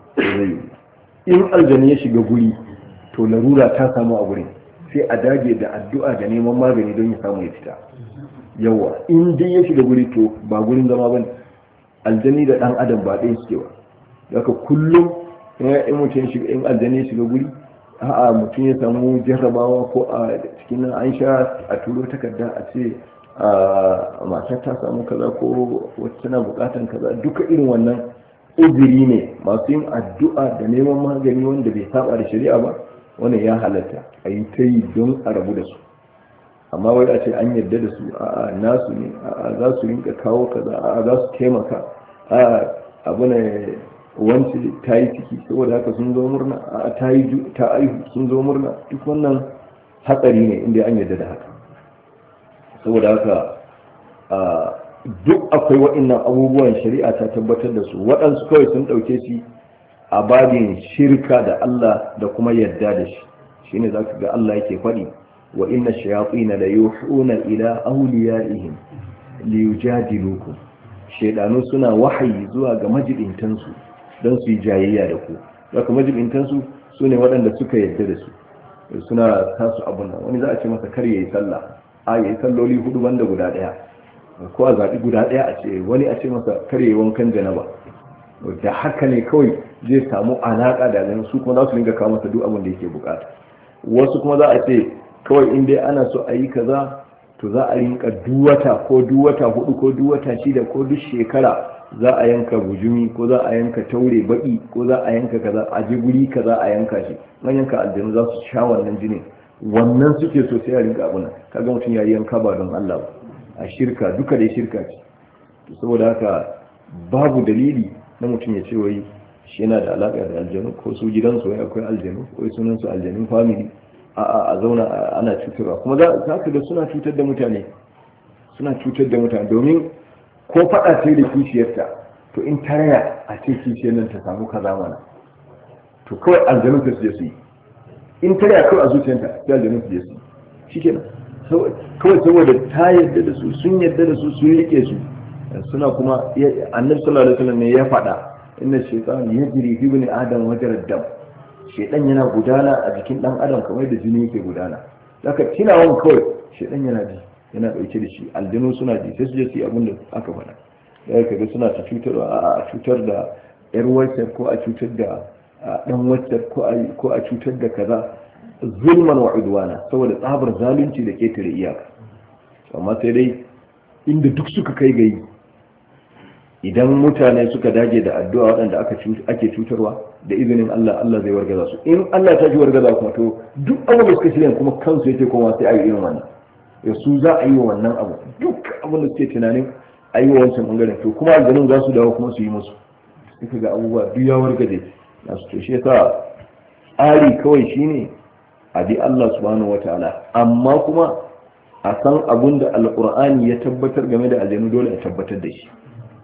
In aljani ya shiga guri to larura ta samu a gurin, sai a dage da addu'a da neman magani don ya samu ya fita. Yawa in dai ya shiga guri to ba gurin zama bane. Aljani da dan adam ba ɗaya suke ba. Daga kullum in mutum ya shiga, in aljani ya shiga guri, a'a mutum ya samu jarrabawa ko a cikin an sha a turo takarda a ce matar ta samu kaza ko wacce tana bukatan kaza, duka irin wannan uzuri ne. Masu yin addu'a da neman magani wanda bai saba da shari'a ba, wannan ya halatta a yi ta yi don a rabu da su. Amma wai a ce an yarda da su, a'a nasu ne, a'a za su rinka kawo kaza, a'a za su taimaka, a'a abu ne wance ta yi ciki saboda haka sun zo murna, a'a ta aihu sun zo murna, duk wannan hatsari ne inda an yarda da haka. Saboda haka duk akwai waɗannan abubuwan shari'a ta tabbatar da su. Waɗansu kawai sun ɗauke shi a babin shirka da Allah da kuma yadda da shi. Shine zaka ga Allah yake faɗi wa inna shayatin la yuhuna ila awliyaihim liyujadilukum. Shedanu suna wahayi zuwa ga majibintansu don su yi jayayya da ku. Haka majibintansu sune waɗanda suka yadda da su, suna tasu abun nan. Wani za a ce masa kar yayi sallah, yayi salloli 4 banda guda daya, ko a zaɓi guda daya a ce, wani a ce masa kar yayi wankan janaba. Da haka ne kawai zai samu alaka da aljannu, su kuma za su ringa kawo masa duk abin da yake bukata. Wasu kuma za a ce kawai in dai ana so a yi kaza to za a rinka duwata 4 ko duwata 6 ko duk shekara za a yanka bujumi ko za a yanka taure baki ko za a yanka kaza, a je guri kaza a yanka shi. An yanka aljannu za su sha wannan jinin, wannan suke so sai a rinka abuna. Kaga mutum ya yi yanka ba don Allah ba, a shirka, duka dai shirka ce. Saboda haka babu dalili na mutum ya ce wai shi yana da alaƙa da aljanu, ko su gidansu wai akwai aljanu, wai sunan su aljanun family, a zauna ana cutarwa. Kuma za ka ga suna cutar da mutane, domin ko faɗa ce da kishiyarta, to in ta raya a ce kishiyar nan ta samu kaza mana, to kawai aljanun ta su je su yi. In ta raya kawai a zuciyarta sai aljanun su je su yi, shikenan. Kawai saboda ta yarda da su, sun yarda da su, sun rike su, suna kuma annabi sallallahu alaihi wasallam ne ya faɗa, inna shaytan yajri fi ibni adam wajrad dam. Shaytan yana gudana a jikin dan adam kamar da jini yake gudana. Haka tunawan kawai shaytan yana ji, yana dauke da shi, aljinu suna ji, sai su je su yi abin da aka faɗa. Ya kaga suna ta cutar da yar wacce, ko a cutar da dan wacce, ko a cutar da kaza, zulman wa udwana, saboda tsabar zalunci da ketare iyaka. Amma sai dai inda duk suka kai gayi, idan mutane suka dage da addu'a waɗanda ake cutarwa, da izinin Allah, Allah zai wargaza su. In Allah ta ji wargaza kuma, to duk abin da suka shirya kuma kansu yake koma sai a yi irin wannan. Ya su za a yi wa wannan abu, duk abin da suke tunanin a yi wa wancan ɓangaren, to kuma aljanun za su dawo kuma su yi musu. Suka ga abubuwa duk ya wargaje nasu. To shi yasa tsari kawai shine a bi Allah subhanahu wataala, amma kuma a san abun da alqur'ani ya tabbatar game da aljanu, dole a tabbatar da shi.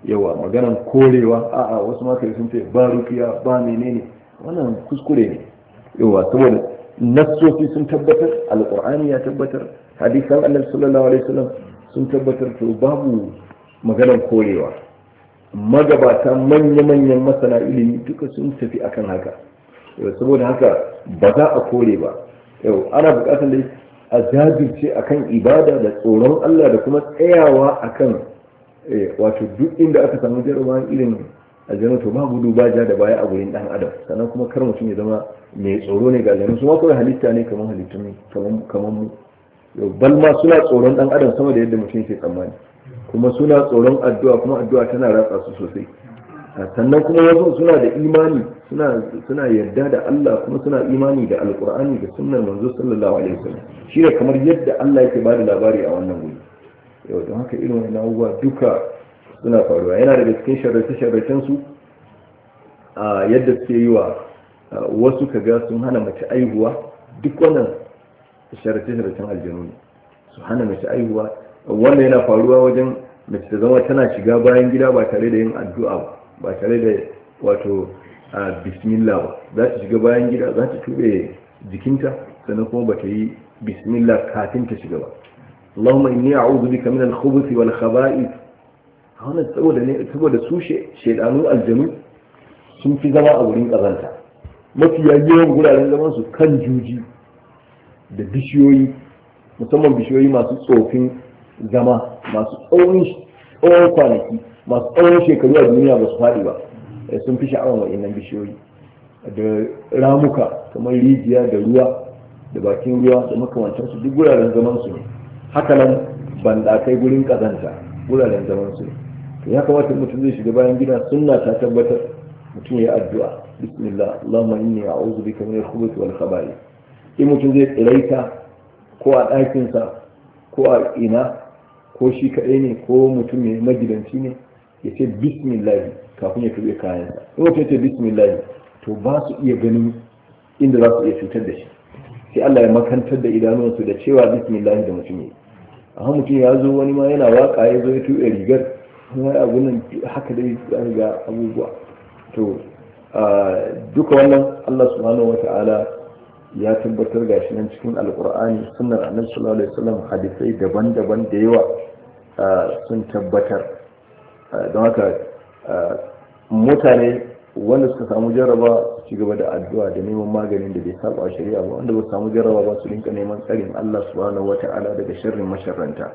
yawa maganan korewa a'a wasu ma kai sun ce ba rukiya ba menene, wannan kuskure ne. yawa saboda nassofi sun tabbatar, alqur'ani ya tabbatar, hadisan annabi sallallahu alaihi wasallam sun tabbatar, to babu maganan korewa. magabata manya-manyan masana ilimi duka sun tafi akan haka. saboda haka ba za a kore ba. ana bukatar da a jajirce akan ibada da tsoron Allah da kuma tsayawa akan wato duk inda aka samu jarabawan ilimin aljanu, to ba gudu ba ja da baya a gurin dan adam. sannan kuma kar mutum ya zama mai tsoro ne ga aljanu, su ma kawai halitta ne kamar halittun kamar mu. bal ma suna tsoron dan adam sama da yadda mutum yake tsammani, kuma suna tsoron addu'a, kuma addu'a tana ratsa su sosai. sannan kuma wasu suna da imani, suna yarda da Allah, kuma suna imani da alkur'ani da sunnar manzo sallallahu alaihi wasallam. shi ne kamar yadda Allah yake ba da labari a wannan wuri. don haka irin wannan abubuwa duka suna faruwa. yana daga cikin sharrace-sharracen su a yadda suke yi wa wasu kaga sun hana mace aihuwa. duk wannan sharrace-sharracen aljanu ne, su hana mace aihuwa. wannan yana faruwa wajen mace ta zama tana shiga bayan gida ba tare da yin addu'a ba tare da wato bismillah ba. za ta shiga bayan gida, za ta tube jikinta, sannan kuma ba ta yi bismillah kafin ta shiga ba. Allahumma inni a'udhu bika min al-khubuth wal khaba'ith. wannan saboda su shedanu aljanu sun fi zama a wurin kazanta. mafi yawan guraren zaman su kan juji da bishiyoyi, musamman bishiyoyi masu tsofin zama, masu tsawon kwanaki, masu tsawon shekaru a duniya ba su faɗi ba. sun fi sha'awar wa'innan bishiyoyi da ramuka kamar rijiya da ruwa da bakin ruwa da makamantansu, duk guraren zaman su ne. haka nan bandakai gurin kazanta guraren zaman su ne. to ya kamata mutum zai shiga bayan gida, sunna ta tabbatar mutum ya addu'a, bismillah Allahumma inni a'udhu bika min al-khubuthi wal khaba'ith. in mutum zai tsiraita ko a ɗakinsa ko a ina, ko shi kaɗai ne ko mutum mai magidanci ne, ya ce bismillah kafin ya tuɓe kayansa. in mutum ya ce bismillah, to ba su iya ganin inda za su iya cutar da shi, sai Allah ya makantar da idanunsu da cewa bismillah da mutum ya yi. amma mutum ya zo, wani ma yana waka ya zo ya tuɓe rigar, wani abu nan haka dai ga abubuwa. to duka wannan Allah subhanahu wa ta'ala ya tabbatar ga shi nan cikin alkur'ani, sunnar annabi sallallahu alaihi wasallam, hadisai daban-daban da yawa sun tabbatar. don haka mutane wanda suka samu jarraba su ci gaba da addu'a da neman maganin da bai saba shari'a ba, wanda ba su samu jarraba ba su rinka neman tsarin Allah subhanahu wata'ala daga sharrin masharranta.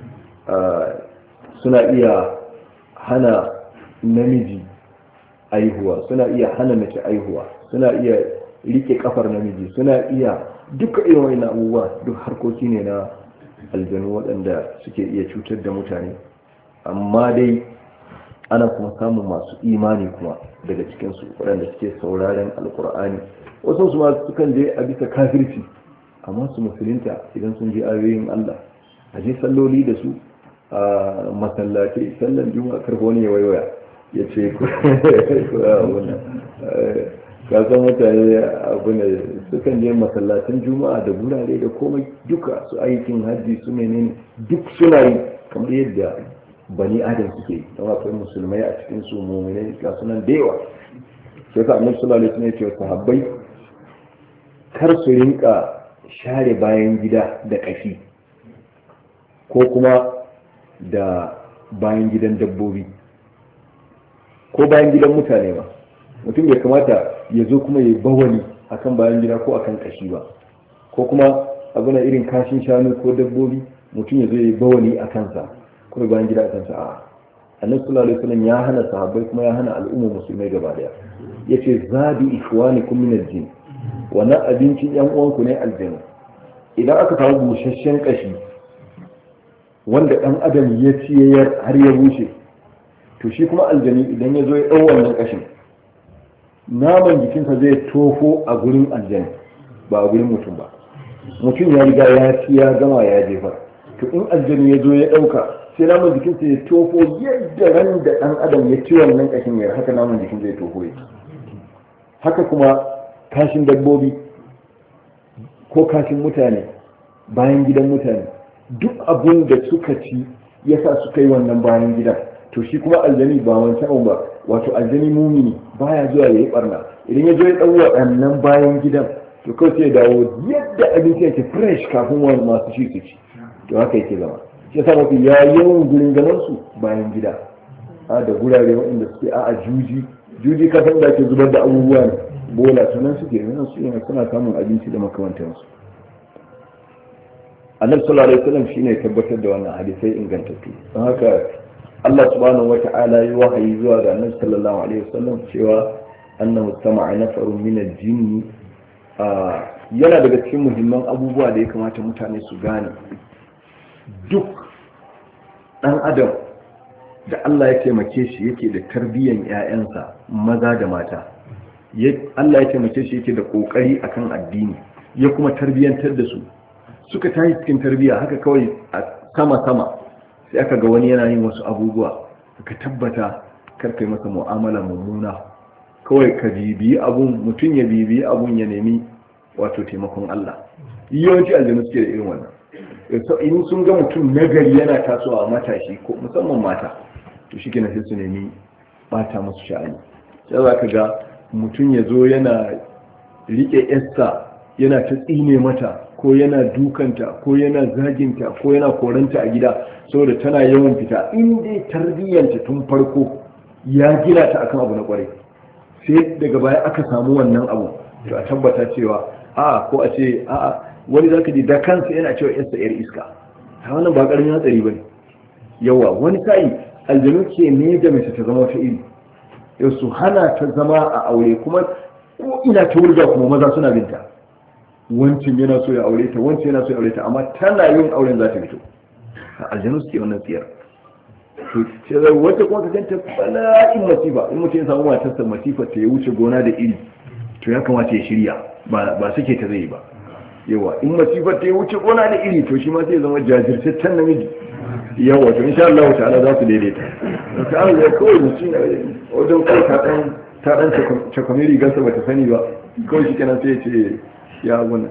suna iya hana namiji aihuwa, suna iya hana mace aihuwa, suna iya rike kafar namiji, suna iya duka irin wannan abubuwa. duk harkoki ne na aljanu waɗanda suke iya cutar da mutane. amma dai ana kuma samun masu imani kuma daga cikinsu waɗanda suke sauraren alkur'ani. wasu su ma sukan je a bisa kafirci, amma su musulunta idan sun je ayoyin Allah. a je salloli da su a masallaci, sallan juma'a, karfa wani ya waiwaya ya ce ka san mutane abu ne, sukan je masallacin juma'a da gurare da komai, duka su aikin hajji su menene duk suna yi kamar yadda bani adam suke yi. don akwai musulmai a cikin su, mu'minai ga sunan da yawa. sai ka annabi sallallahu alaihi wasallam ya ce sahabbai kar su rinka share bayan gida da kashi ko kuma da bayan gidan dabbobi ko bayan gidan mutane ba. mutum bai kamata ya zo kuma ya bawani akan bayan gida ko akan kashi ba, ko kuma abuna irin kashin shanu ko dabbobi mutum ya zo ya bawani a kansa ko bayan gida a kansa. a annabi sallallahu alaihi wasallam ya hana sahabbai kuma ya hana al'ummar musulmai gaba daya. yace zabi ikhwanikum min al-jinn, wannan abincin yan uwanku ne aljanna. idan aka samu busasshen kashi wanda dan adam ya ci har ya bushe, to shi kuma aljani idan ya zo ya dau wannan kashin, naman jikinsa zai tofo a gurin aljani ba a gurin mutum ba. mutum ya riga ya ci ya gama ya jefar, to in aljani ya zo ya dauka, sai naman jikinsa ya tofo yadda ran da dan adam ya ci wannan kashin ya haka naman jikin zai tofo yake. haka kuma kashin dabbobi ko kashin mutane, bayan gidan mutane, duk abun da suka ci yasa suka yi wannan bayan gidan, to shi kuma aljani ba wancan ba, wato aljani mumini baya zuwa yayi barna. Idan ya zo ya dau waɗannan bayan gidan to kawai sai ya dawo yadda abinci yake fresh kafin wani masu shi su ci, to haka yake zama. Shi yasa mafi yawan gurin ganin su bayan gida da gurare waɗanda suke a juji kasan da ake zubar da abubuwa ne, bola sunan suke nan su yana suna samun abinci da makamantansu. Annabi sallallahu alaihi wasallam shine ya tabbatar da wannan hadisai ingantattu. Don haka Allah subhanahu wata'ala ya wahayi zuwa ga Annabi sallallahu alaihi wasallam cewa annahu sama'a nafarun min al-jinn. Yana daga cikin muhimman abubuwa da ya kamata mutane su gane. Duk dan adam da Allah ya taimake shi yake da tarbiyyar ƴaƴansa maza da mata, Allah ya taimake shi yake da kokari akan addini, ya kuma tarbiyyantar da su suka tashi cikin tarbiyya haka kawai a sama sai aka ga wani yana yin wasu abubuwa, ka tabbata karkai masa mu'amala mummuna, kawai ka bibiyi abun, mutum ya bibiyi abun ya nemi wato taimakon Allah. Yawanci aljanu suke da irin wannan. In sun ga mutum nagari yana tasowa matashi ko musamman mata, to shi kenan sai su nemi bata musu sha'ani. Sai za ka ga mutum ya zo yana rike Esther yana ta tsine mata, ko yana dukanta, ko yana zaginta, ko yana koranta a gida saboda tana yawan fita. In dai tarbiyyanta tun farko ya gina ta akan abu na kwarai, sai daga baya aka samu wannan abu, to a tabbata cewa ko a ce wani zaka ji da kansa yana cewa Esther yar iska. Wannan ba karamin hatsari bane. Yawa wani sai aljanu ke ne da mace ta zama wata iri, yau su hana ta zama a aure, kuma ko ina ta wurga kuma maza suna binta, wancin yana so ya aure ta, wancin yana so ya aure ta, amma tana yin auren za ta fito. Aljanu suke wannan tsiyar. To ce wata kuma ta ganta bala'in masifa, in mutum ya samu matarsa masifa ta ya wuce gona da iri, to ya kamata ya shirya, ba suke ta zai ba. Yawa in masifar ta ya wuce gona da iri, to shi ma sai ya zama jajirtaccen namiji. Yawa to insha Allah ta'ala za su daidaita. To Allah ya kawai mutum wajen kai ta dan cakwami rigarsa ba ta sani ba, kawai shi kenan sai ya ce ya abuna.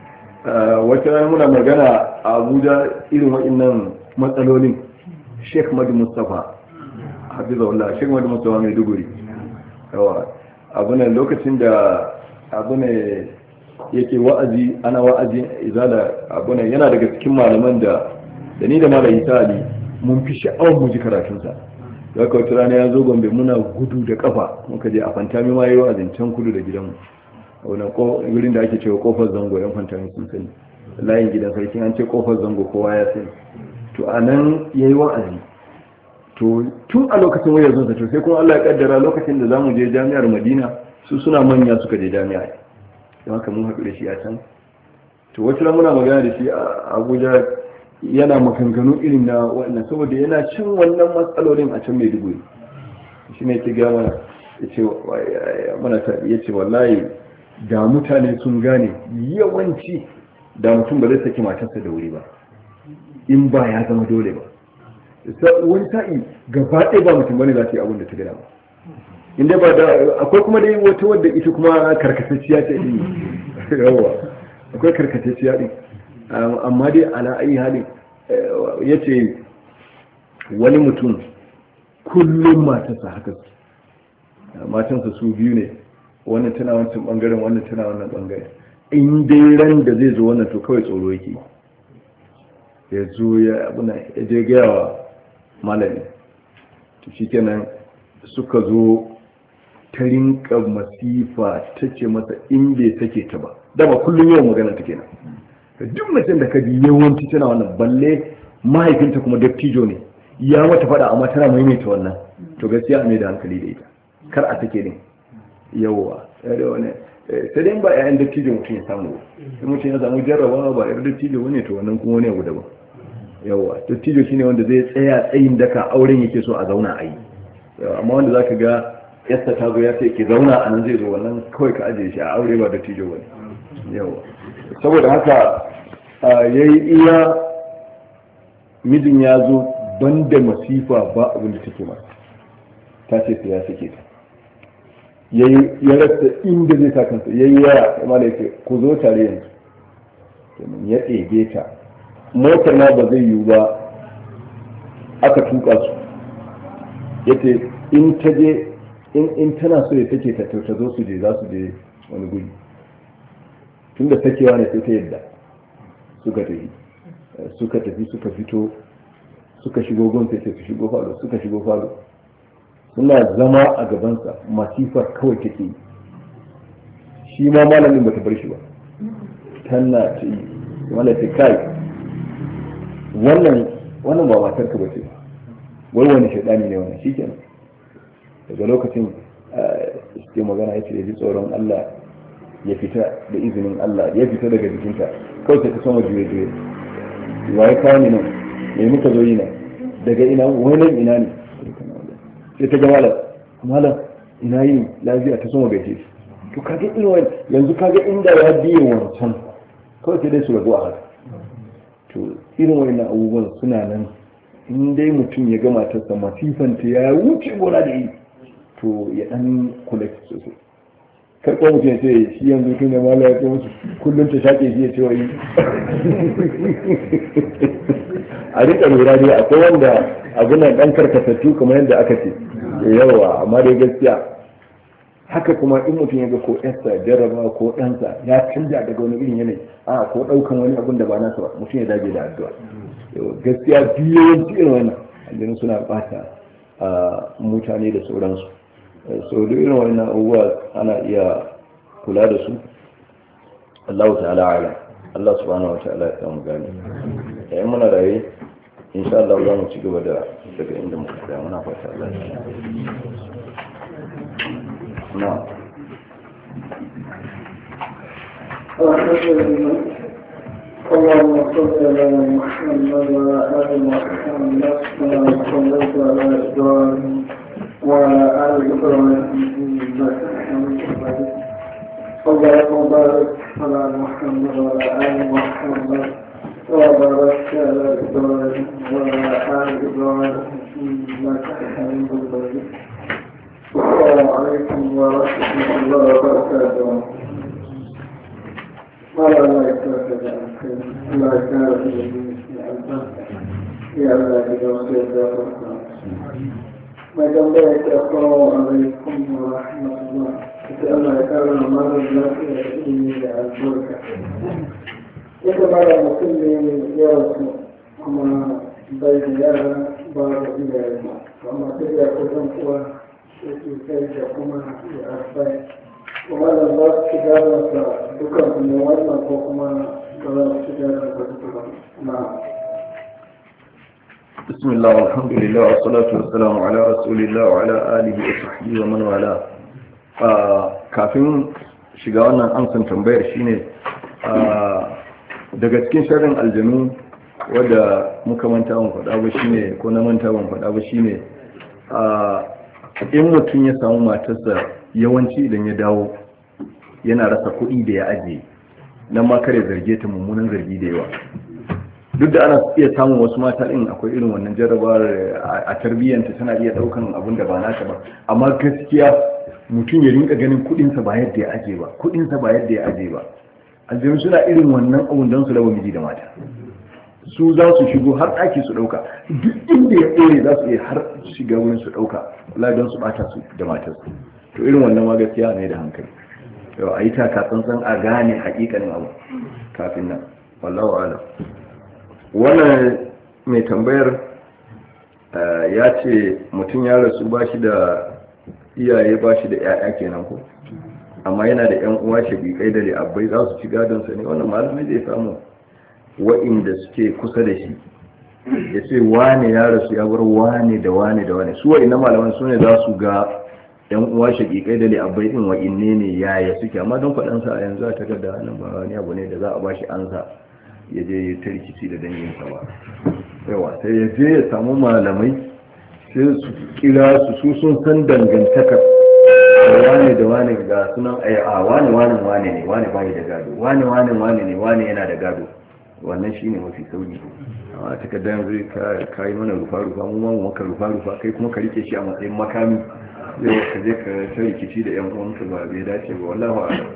Wata rana muna magana a Abuja irin waɗannan matsalolin. Sheikh Madu Mustafa hafizahullah, Sheikh Madu Mustafa mai duguri. Yawa abunan lokacin da abunan yake wa'azi, ana wa'azi izala, abunan yana daga cikin malaman da ni da Malam Isa Ali mun fi sha'awar mu ji karatunsa. Da wata rana ya zo Gombe muna gudu da kafa, muka je a Fantami ma yayi wa'azin can kudu da gidanmu. Wannan wurin da ake cewa kofar zango, yan Fantami sun sani. Layin gidan sarki an ce kofar zango kowa ya sani. To anan yayi wa'azi. To tun a lokacin wayar zuwa, to sai kuma Allah ya kaddara lokacin da zamu je jami'ar Madina, su suna manya suka je jami'a. Don haka mun haɗu da shi a can. To wata ran muna magana da shi a Abuja, yana makanganu irin na wannan, saboda yana cin wannan matsalolin a can Maiduguri. Shi ne ke gaya mana, ya ce wallahi da mutane sun gane yawanci da mutum ba zai saki matarsa da wuri ba, in ba ya zama dole ba. Wani sa'i gaba ɗaya ba mutum bane za ta yi abin da ta gada ba. Inda ba da akwai kuma dai wata wadda ita kuma karkatacciya ce din. Yawa akwai karkatacciya din. Amma dai ala ayi halin yace wani mutum kullum matarsa haka, matansa su biyu ne, wannan tana wancan bangaren, wannan tana wannan bangaren. In dai ran da zai zo wannan to kawai tsoro yake, ya zo ya abuna ya je gayawa malami. To shikenan suka zo ta rinka masifa, ta ce masa in bai take ta ba, dama kullum yawan magana ta kenan. Duk mutum da ka ji yawanci tana wannan, balle mahaifinta kuma dattijo ne, ya mata faɗa amma tana maimaita wannan, to gaskiya a mai da hankali da ita, kar a take ne. Yawa sai dai ba 'ya'yan dattijo mutum ya samu ba, in mutum ya samu jarrabawa ba 'yar dattijo wani, to wannan kuma wani abu daban. Yawa dattijo shine wanda zai tsaya tsayin daka auren yake so a zauna a yi. Amma wanda zaka ga yasta ta zo ya ce ki zauna a nan, zai zo wannan kawai ka ajiye shi a aure, ba dattijo bane. Yawa saboda haka yayi iya mijin ya zo banda masifa ba abin da take masa, ta ce sai ya sake ta. Ya rasa inda zai sa kansa, yayi waya amma da yake ku zo tare yanzu, ya ɗebe ta. Motar ma ba zai yiwu ba, aka tuka su yace in ta je in tana so ya take ta zo su je za su je wani guri tunda sakewa ne sai ta yadda suka tafi suka fito suka shigo gon sai su shigo falo suka shigo falo suna zama a gabansa masifar kawai take yi shi ma malamin bata bar shi ba tana ce wanda ce kai wannan ba matar ka bace wai wani shaidani ne wannan shikenan daga lokacin suke magana yace ya ji tsoron Allah ya fita da izinin Allah ya fita daga jikinta kawai sai ta soma juye waye kawo ni nan me muka zo yi nan daga ina wani ina ne sai ta ga malam ina yi lafiya ta soma gaishe to kaga irin yanzu kaga inda ya biye wancan kawai sai dai su rabu a haka to irin wannan abubuwan suna nan in dai mutum ya ga matarsa masifanta ya wuce gona da yi to ya dan kula sosai karɓar mutum ya ce shi yanzu tun da mala ya ce musu kullum ta shaƙe shi ya ce wai a rika lura dai akwai wanda abunan ɗan karkatattu kamar yadda aka ce yawa amma dai gaskiya haka kuma in mutum ya ga ko yarsa jarraba ko ɗansa ya canja daga wani irin yanayi ko ɗaukan wani abun da ba nasa ba mutum ya dage da addu'a gaskiya biyoyin irin wannan aljanu suna ɓata mutane da sauransu so duk irin wannan abubuwa ana iya kula da su Allah ta'ala ala Allah subhanahu wa ta'ala ya samu gani yayin muna raye insha Allah za mu ci gaba da daga inda muka tsaya muna fata Allah na اللهم صل على محمد وعلى آل محمد كما صليت على إبراهيم وعلى آل إبراهيم إنك حميد مجيد اللهم بارك على محمد وعلى آل محمد وبارك على إبراهيم وعلى آل إبراهيم إنك حميد مجيد السلام عليكم ورحمة الله وبركاته ولا الله يكرمك الله يكرمك يا الله يجزاك ما جنبك السلام عليكم ورحمة الله الله يكرم مرة الله يجزيك البركة إذا بعد مسلم يرسم كما بين يرى بعض إلى وما تجي كتم هو يسير كما يأخذ وهذا الله تجارة دكان من وين وكما الله تجارة دكان نعم بسم الله والحمد لله والصلاة والسلام على رسول الله وعلى آله وصحبه ومن والاه kafin shiga wannan amsan tambayar shine daga cikin sharrin aljanu wadda muka manta ban faɗa ba shine ko na manta ban faɗa ba shine in mutum ya samu matarsa yawanci idan ya dawo yana rasa kuɗi da ya ajiye nan ma kare zarge ta mummunan zargi da yawa duk da ana iya samun wasu mata din akwai irin wannan jarrabar a tarbiyyanta tana iya daukan abun da ba nata ba amma gaskiya mutum ya rinka ganin kudinsa ba yadda ya aje ba aljanu suna irin wannan abun don su raba miji da mata su za su shigo har ɗaki su ɗauka duk inda ya ɗore za su iya har shiga wurin su ɗauka wala don su ɓata su da matarsu to irin wannan ma gaskiya ne da hankali yau a yi taka tsantsan a gane hakikanin abu kafin nan wallahu alam wannan mai tambayar ya ce mutum ya rasu ba shi da iyaye ba shi da 'ya'ya kenan ko amma yana da 'yan uwa shagiƙai da li'abbai za su ci gadonsa ne wannan malamai zai samu wa'inda suke kusa da shi ya ce wane ya rasu ya bar wane da wane da wane su wa'inda malaman su ne za su ga 'yan uwa shagiƙai da li'abbai din wa'inne ne yaya suke amma don faɗansa a yanzu a takarda nan ba wani abu ne da za a ba shi ansa ya je ta rikici da danginsa ba yawa sai ya je ya samu malamai sai su kira su sun san dangantakar wane da wane ga sunan a wane ne wane bai da gado wane ne wane yana da gado wannan shine mafi sauki amma takardar yanzu ka yi mana rufa-rufa mu ma mu maka rufa-rufa kai kuma ka rike shi a matsayin makami yau ka je ka ta rikici da yan uwanka ba bai dace ba wallahu a'lam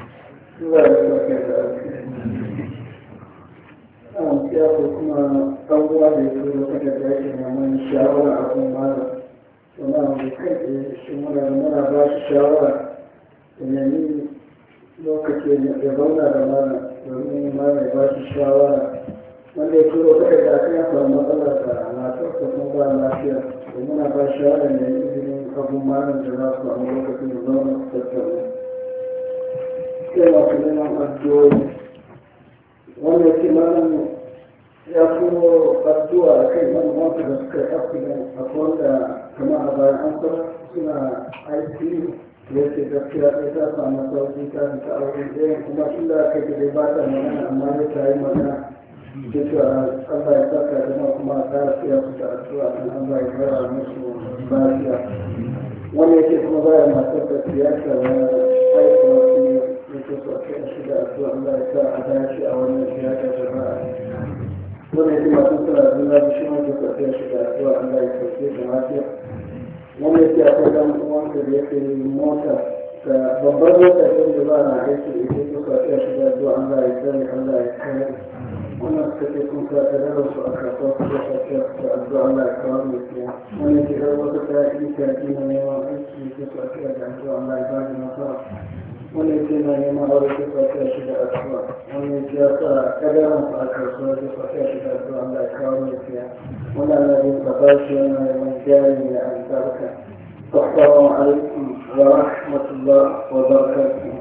ya kuma uwa da ya zo kada da yake neman shawara a kan malam suna mai kai tsaye shi muna ba shi shawara da nemi lokaci ya zauna da malam domin malam ya ba shi shawara wanda ya turo kada da aka yi samu matsala da matarsa kuma ba lafiya da muna ba shawara ne izinin abun malam da za su samu lokacin da zauna su tattauna sai masu neman addu'o'i wanda ya ce malam ya turo addu'a a kai manuwansu da suka yi afirka a wanda kama a bayan an suna aiki da yake gaskiya ɗaya ta samu sauƙi ta fita aure ɗaya kuma inda aka yi dai ba ta magana amma ya ta yi magana da cewa Allah ya saka da ma kuma a tsara siya su da addu'a kan Allah ya gara musu lafiya wanda yake kuma baya matar da siyasa na aikuwa su yake so a kai shi da addu'a Allah ya sa a dace a wannan siyasa da ba a wanda yake masu suna zuna da shi wanda ka kai shi da addu'a Allah ya sauke da lafiya wanda yake akwai dan uwanka da yake mota da babbar mota da ba na aiki da yake so ka kai shi da addu'a Allah ya tsare Allah ya kare wannan suka ce kun sa ta dara su a kasuwa su da tafiya da addu'a Allah ya kawo mai siya wannan ke har wata ta yi ta yi na neman aiki da su a kai da addu'a Allah ya ba da nasara wannan ke na neman aure da su a kai shi da addu'a wannan ke ya sa kadaran su a kasuwa da su a kai shi da addu'a Allah ya kawo mai siya wannan na yin ka ba shi yana neman jari mai albarka assalamu alaikum wa rahmatullah wa barakatuh.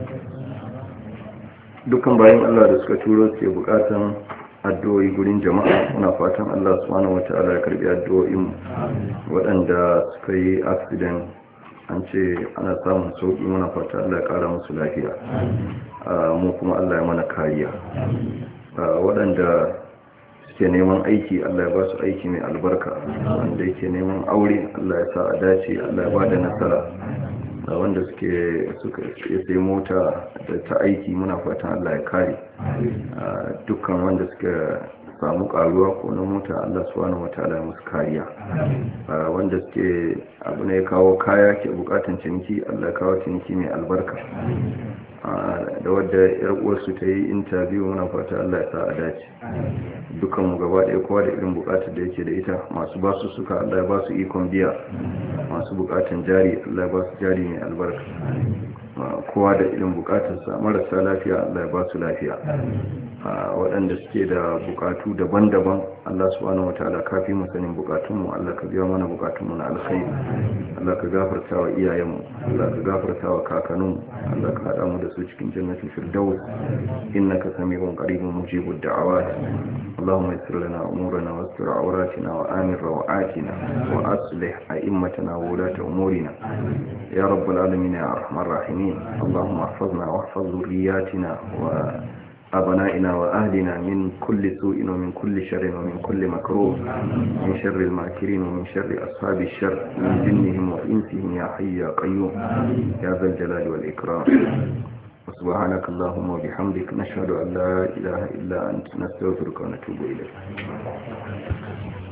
Dukkan bayan Allah da suka turo ke bukatan addu'o'i gurin jama'a muna fatan Allah subhanahu wataala ya karbi addu'o'in waɗanda suka yi accident an ce ana samun sauki muna fatan Allah ya kara musu lafiya mu kuma Allah ya mana kariya waɗanda suke neman aiki Allah ya ba su aiki mai albarka wanda yake neman aure Allah ya sa a dace Allah ya ba da nasara wanda suka sai mota da ta aiki muna fatan Allah ya kare dukkan wanda suka samu karuwa ko na mota Allah subhanahu wataala ya musu kariya wanda suke abu ne kawo kaya ke bukatan ciniki Allah ya kawo ciniki mai albarka da wadda yar uwarsu ta yi interview muna fata Allah ya sa a dace dukkan mu gaba ɗaya kowa da irin bukatar da yake da ita masu basu suka Allah ya ba su ikon biya masu bukatan jari Allah ya ba su jari mai albarka kowa da irin bukatarsa marasa lafiya Allah ya ba su lafiya waɗanda suke da bukatu daban-daban Allah subhanahu wataala kafi mu sanin bukatunmu Allah ka biya mana bukatunmu na alkhairi Allah ka gafarta wa iyayenmu Allah ka gafarta wa kakanninmu Allah ka haɗa mu da su cikin jannatin firdaus innaka sami'un qaribun mujibud da'awat Allahumma yassir lana umurana wastur awratina wa amir rawatina wa aslih a'immatana wa ulata umurina ya rabbal alamin ya arhamar rahimin Allahumma ihfazna wahfaz dhurriyyatina wa أبنائنا وأهلنا من كل سوء ومن كل شر ومن كل مكروه من شر الماكرين ومن شر أصحاب الشر من جنهم وإنسهم يا حي يا قيوم يا ذا الجلال والإكرام وسبحانك اللهم وبحمدك نشهد أن لا إله إلا أنت نستغفرك ونتوب إليك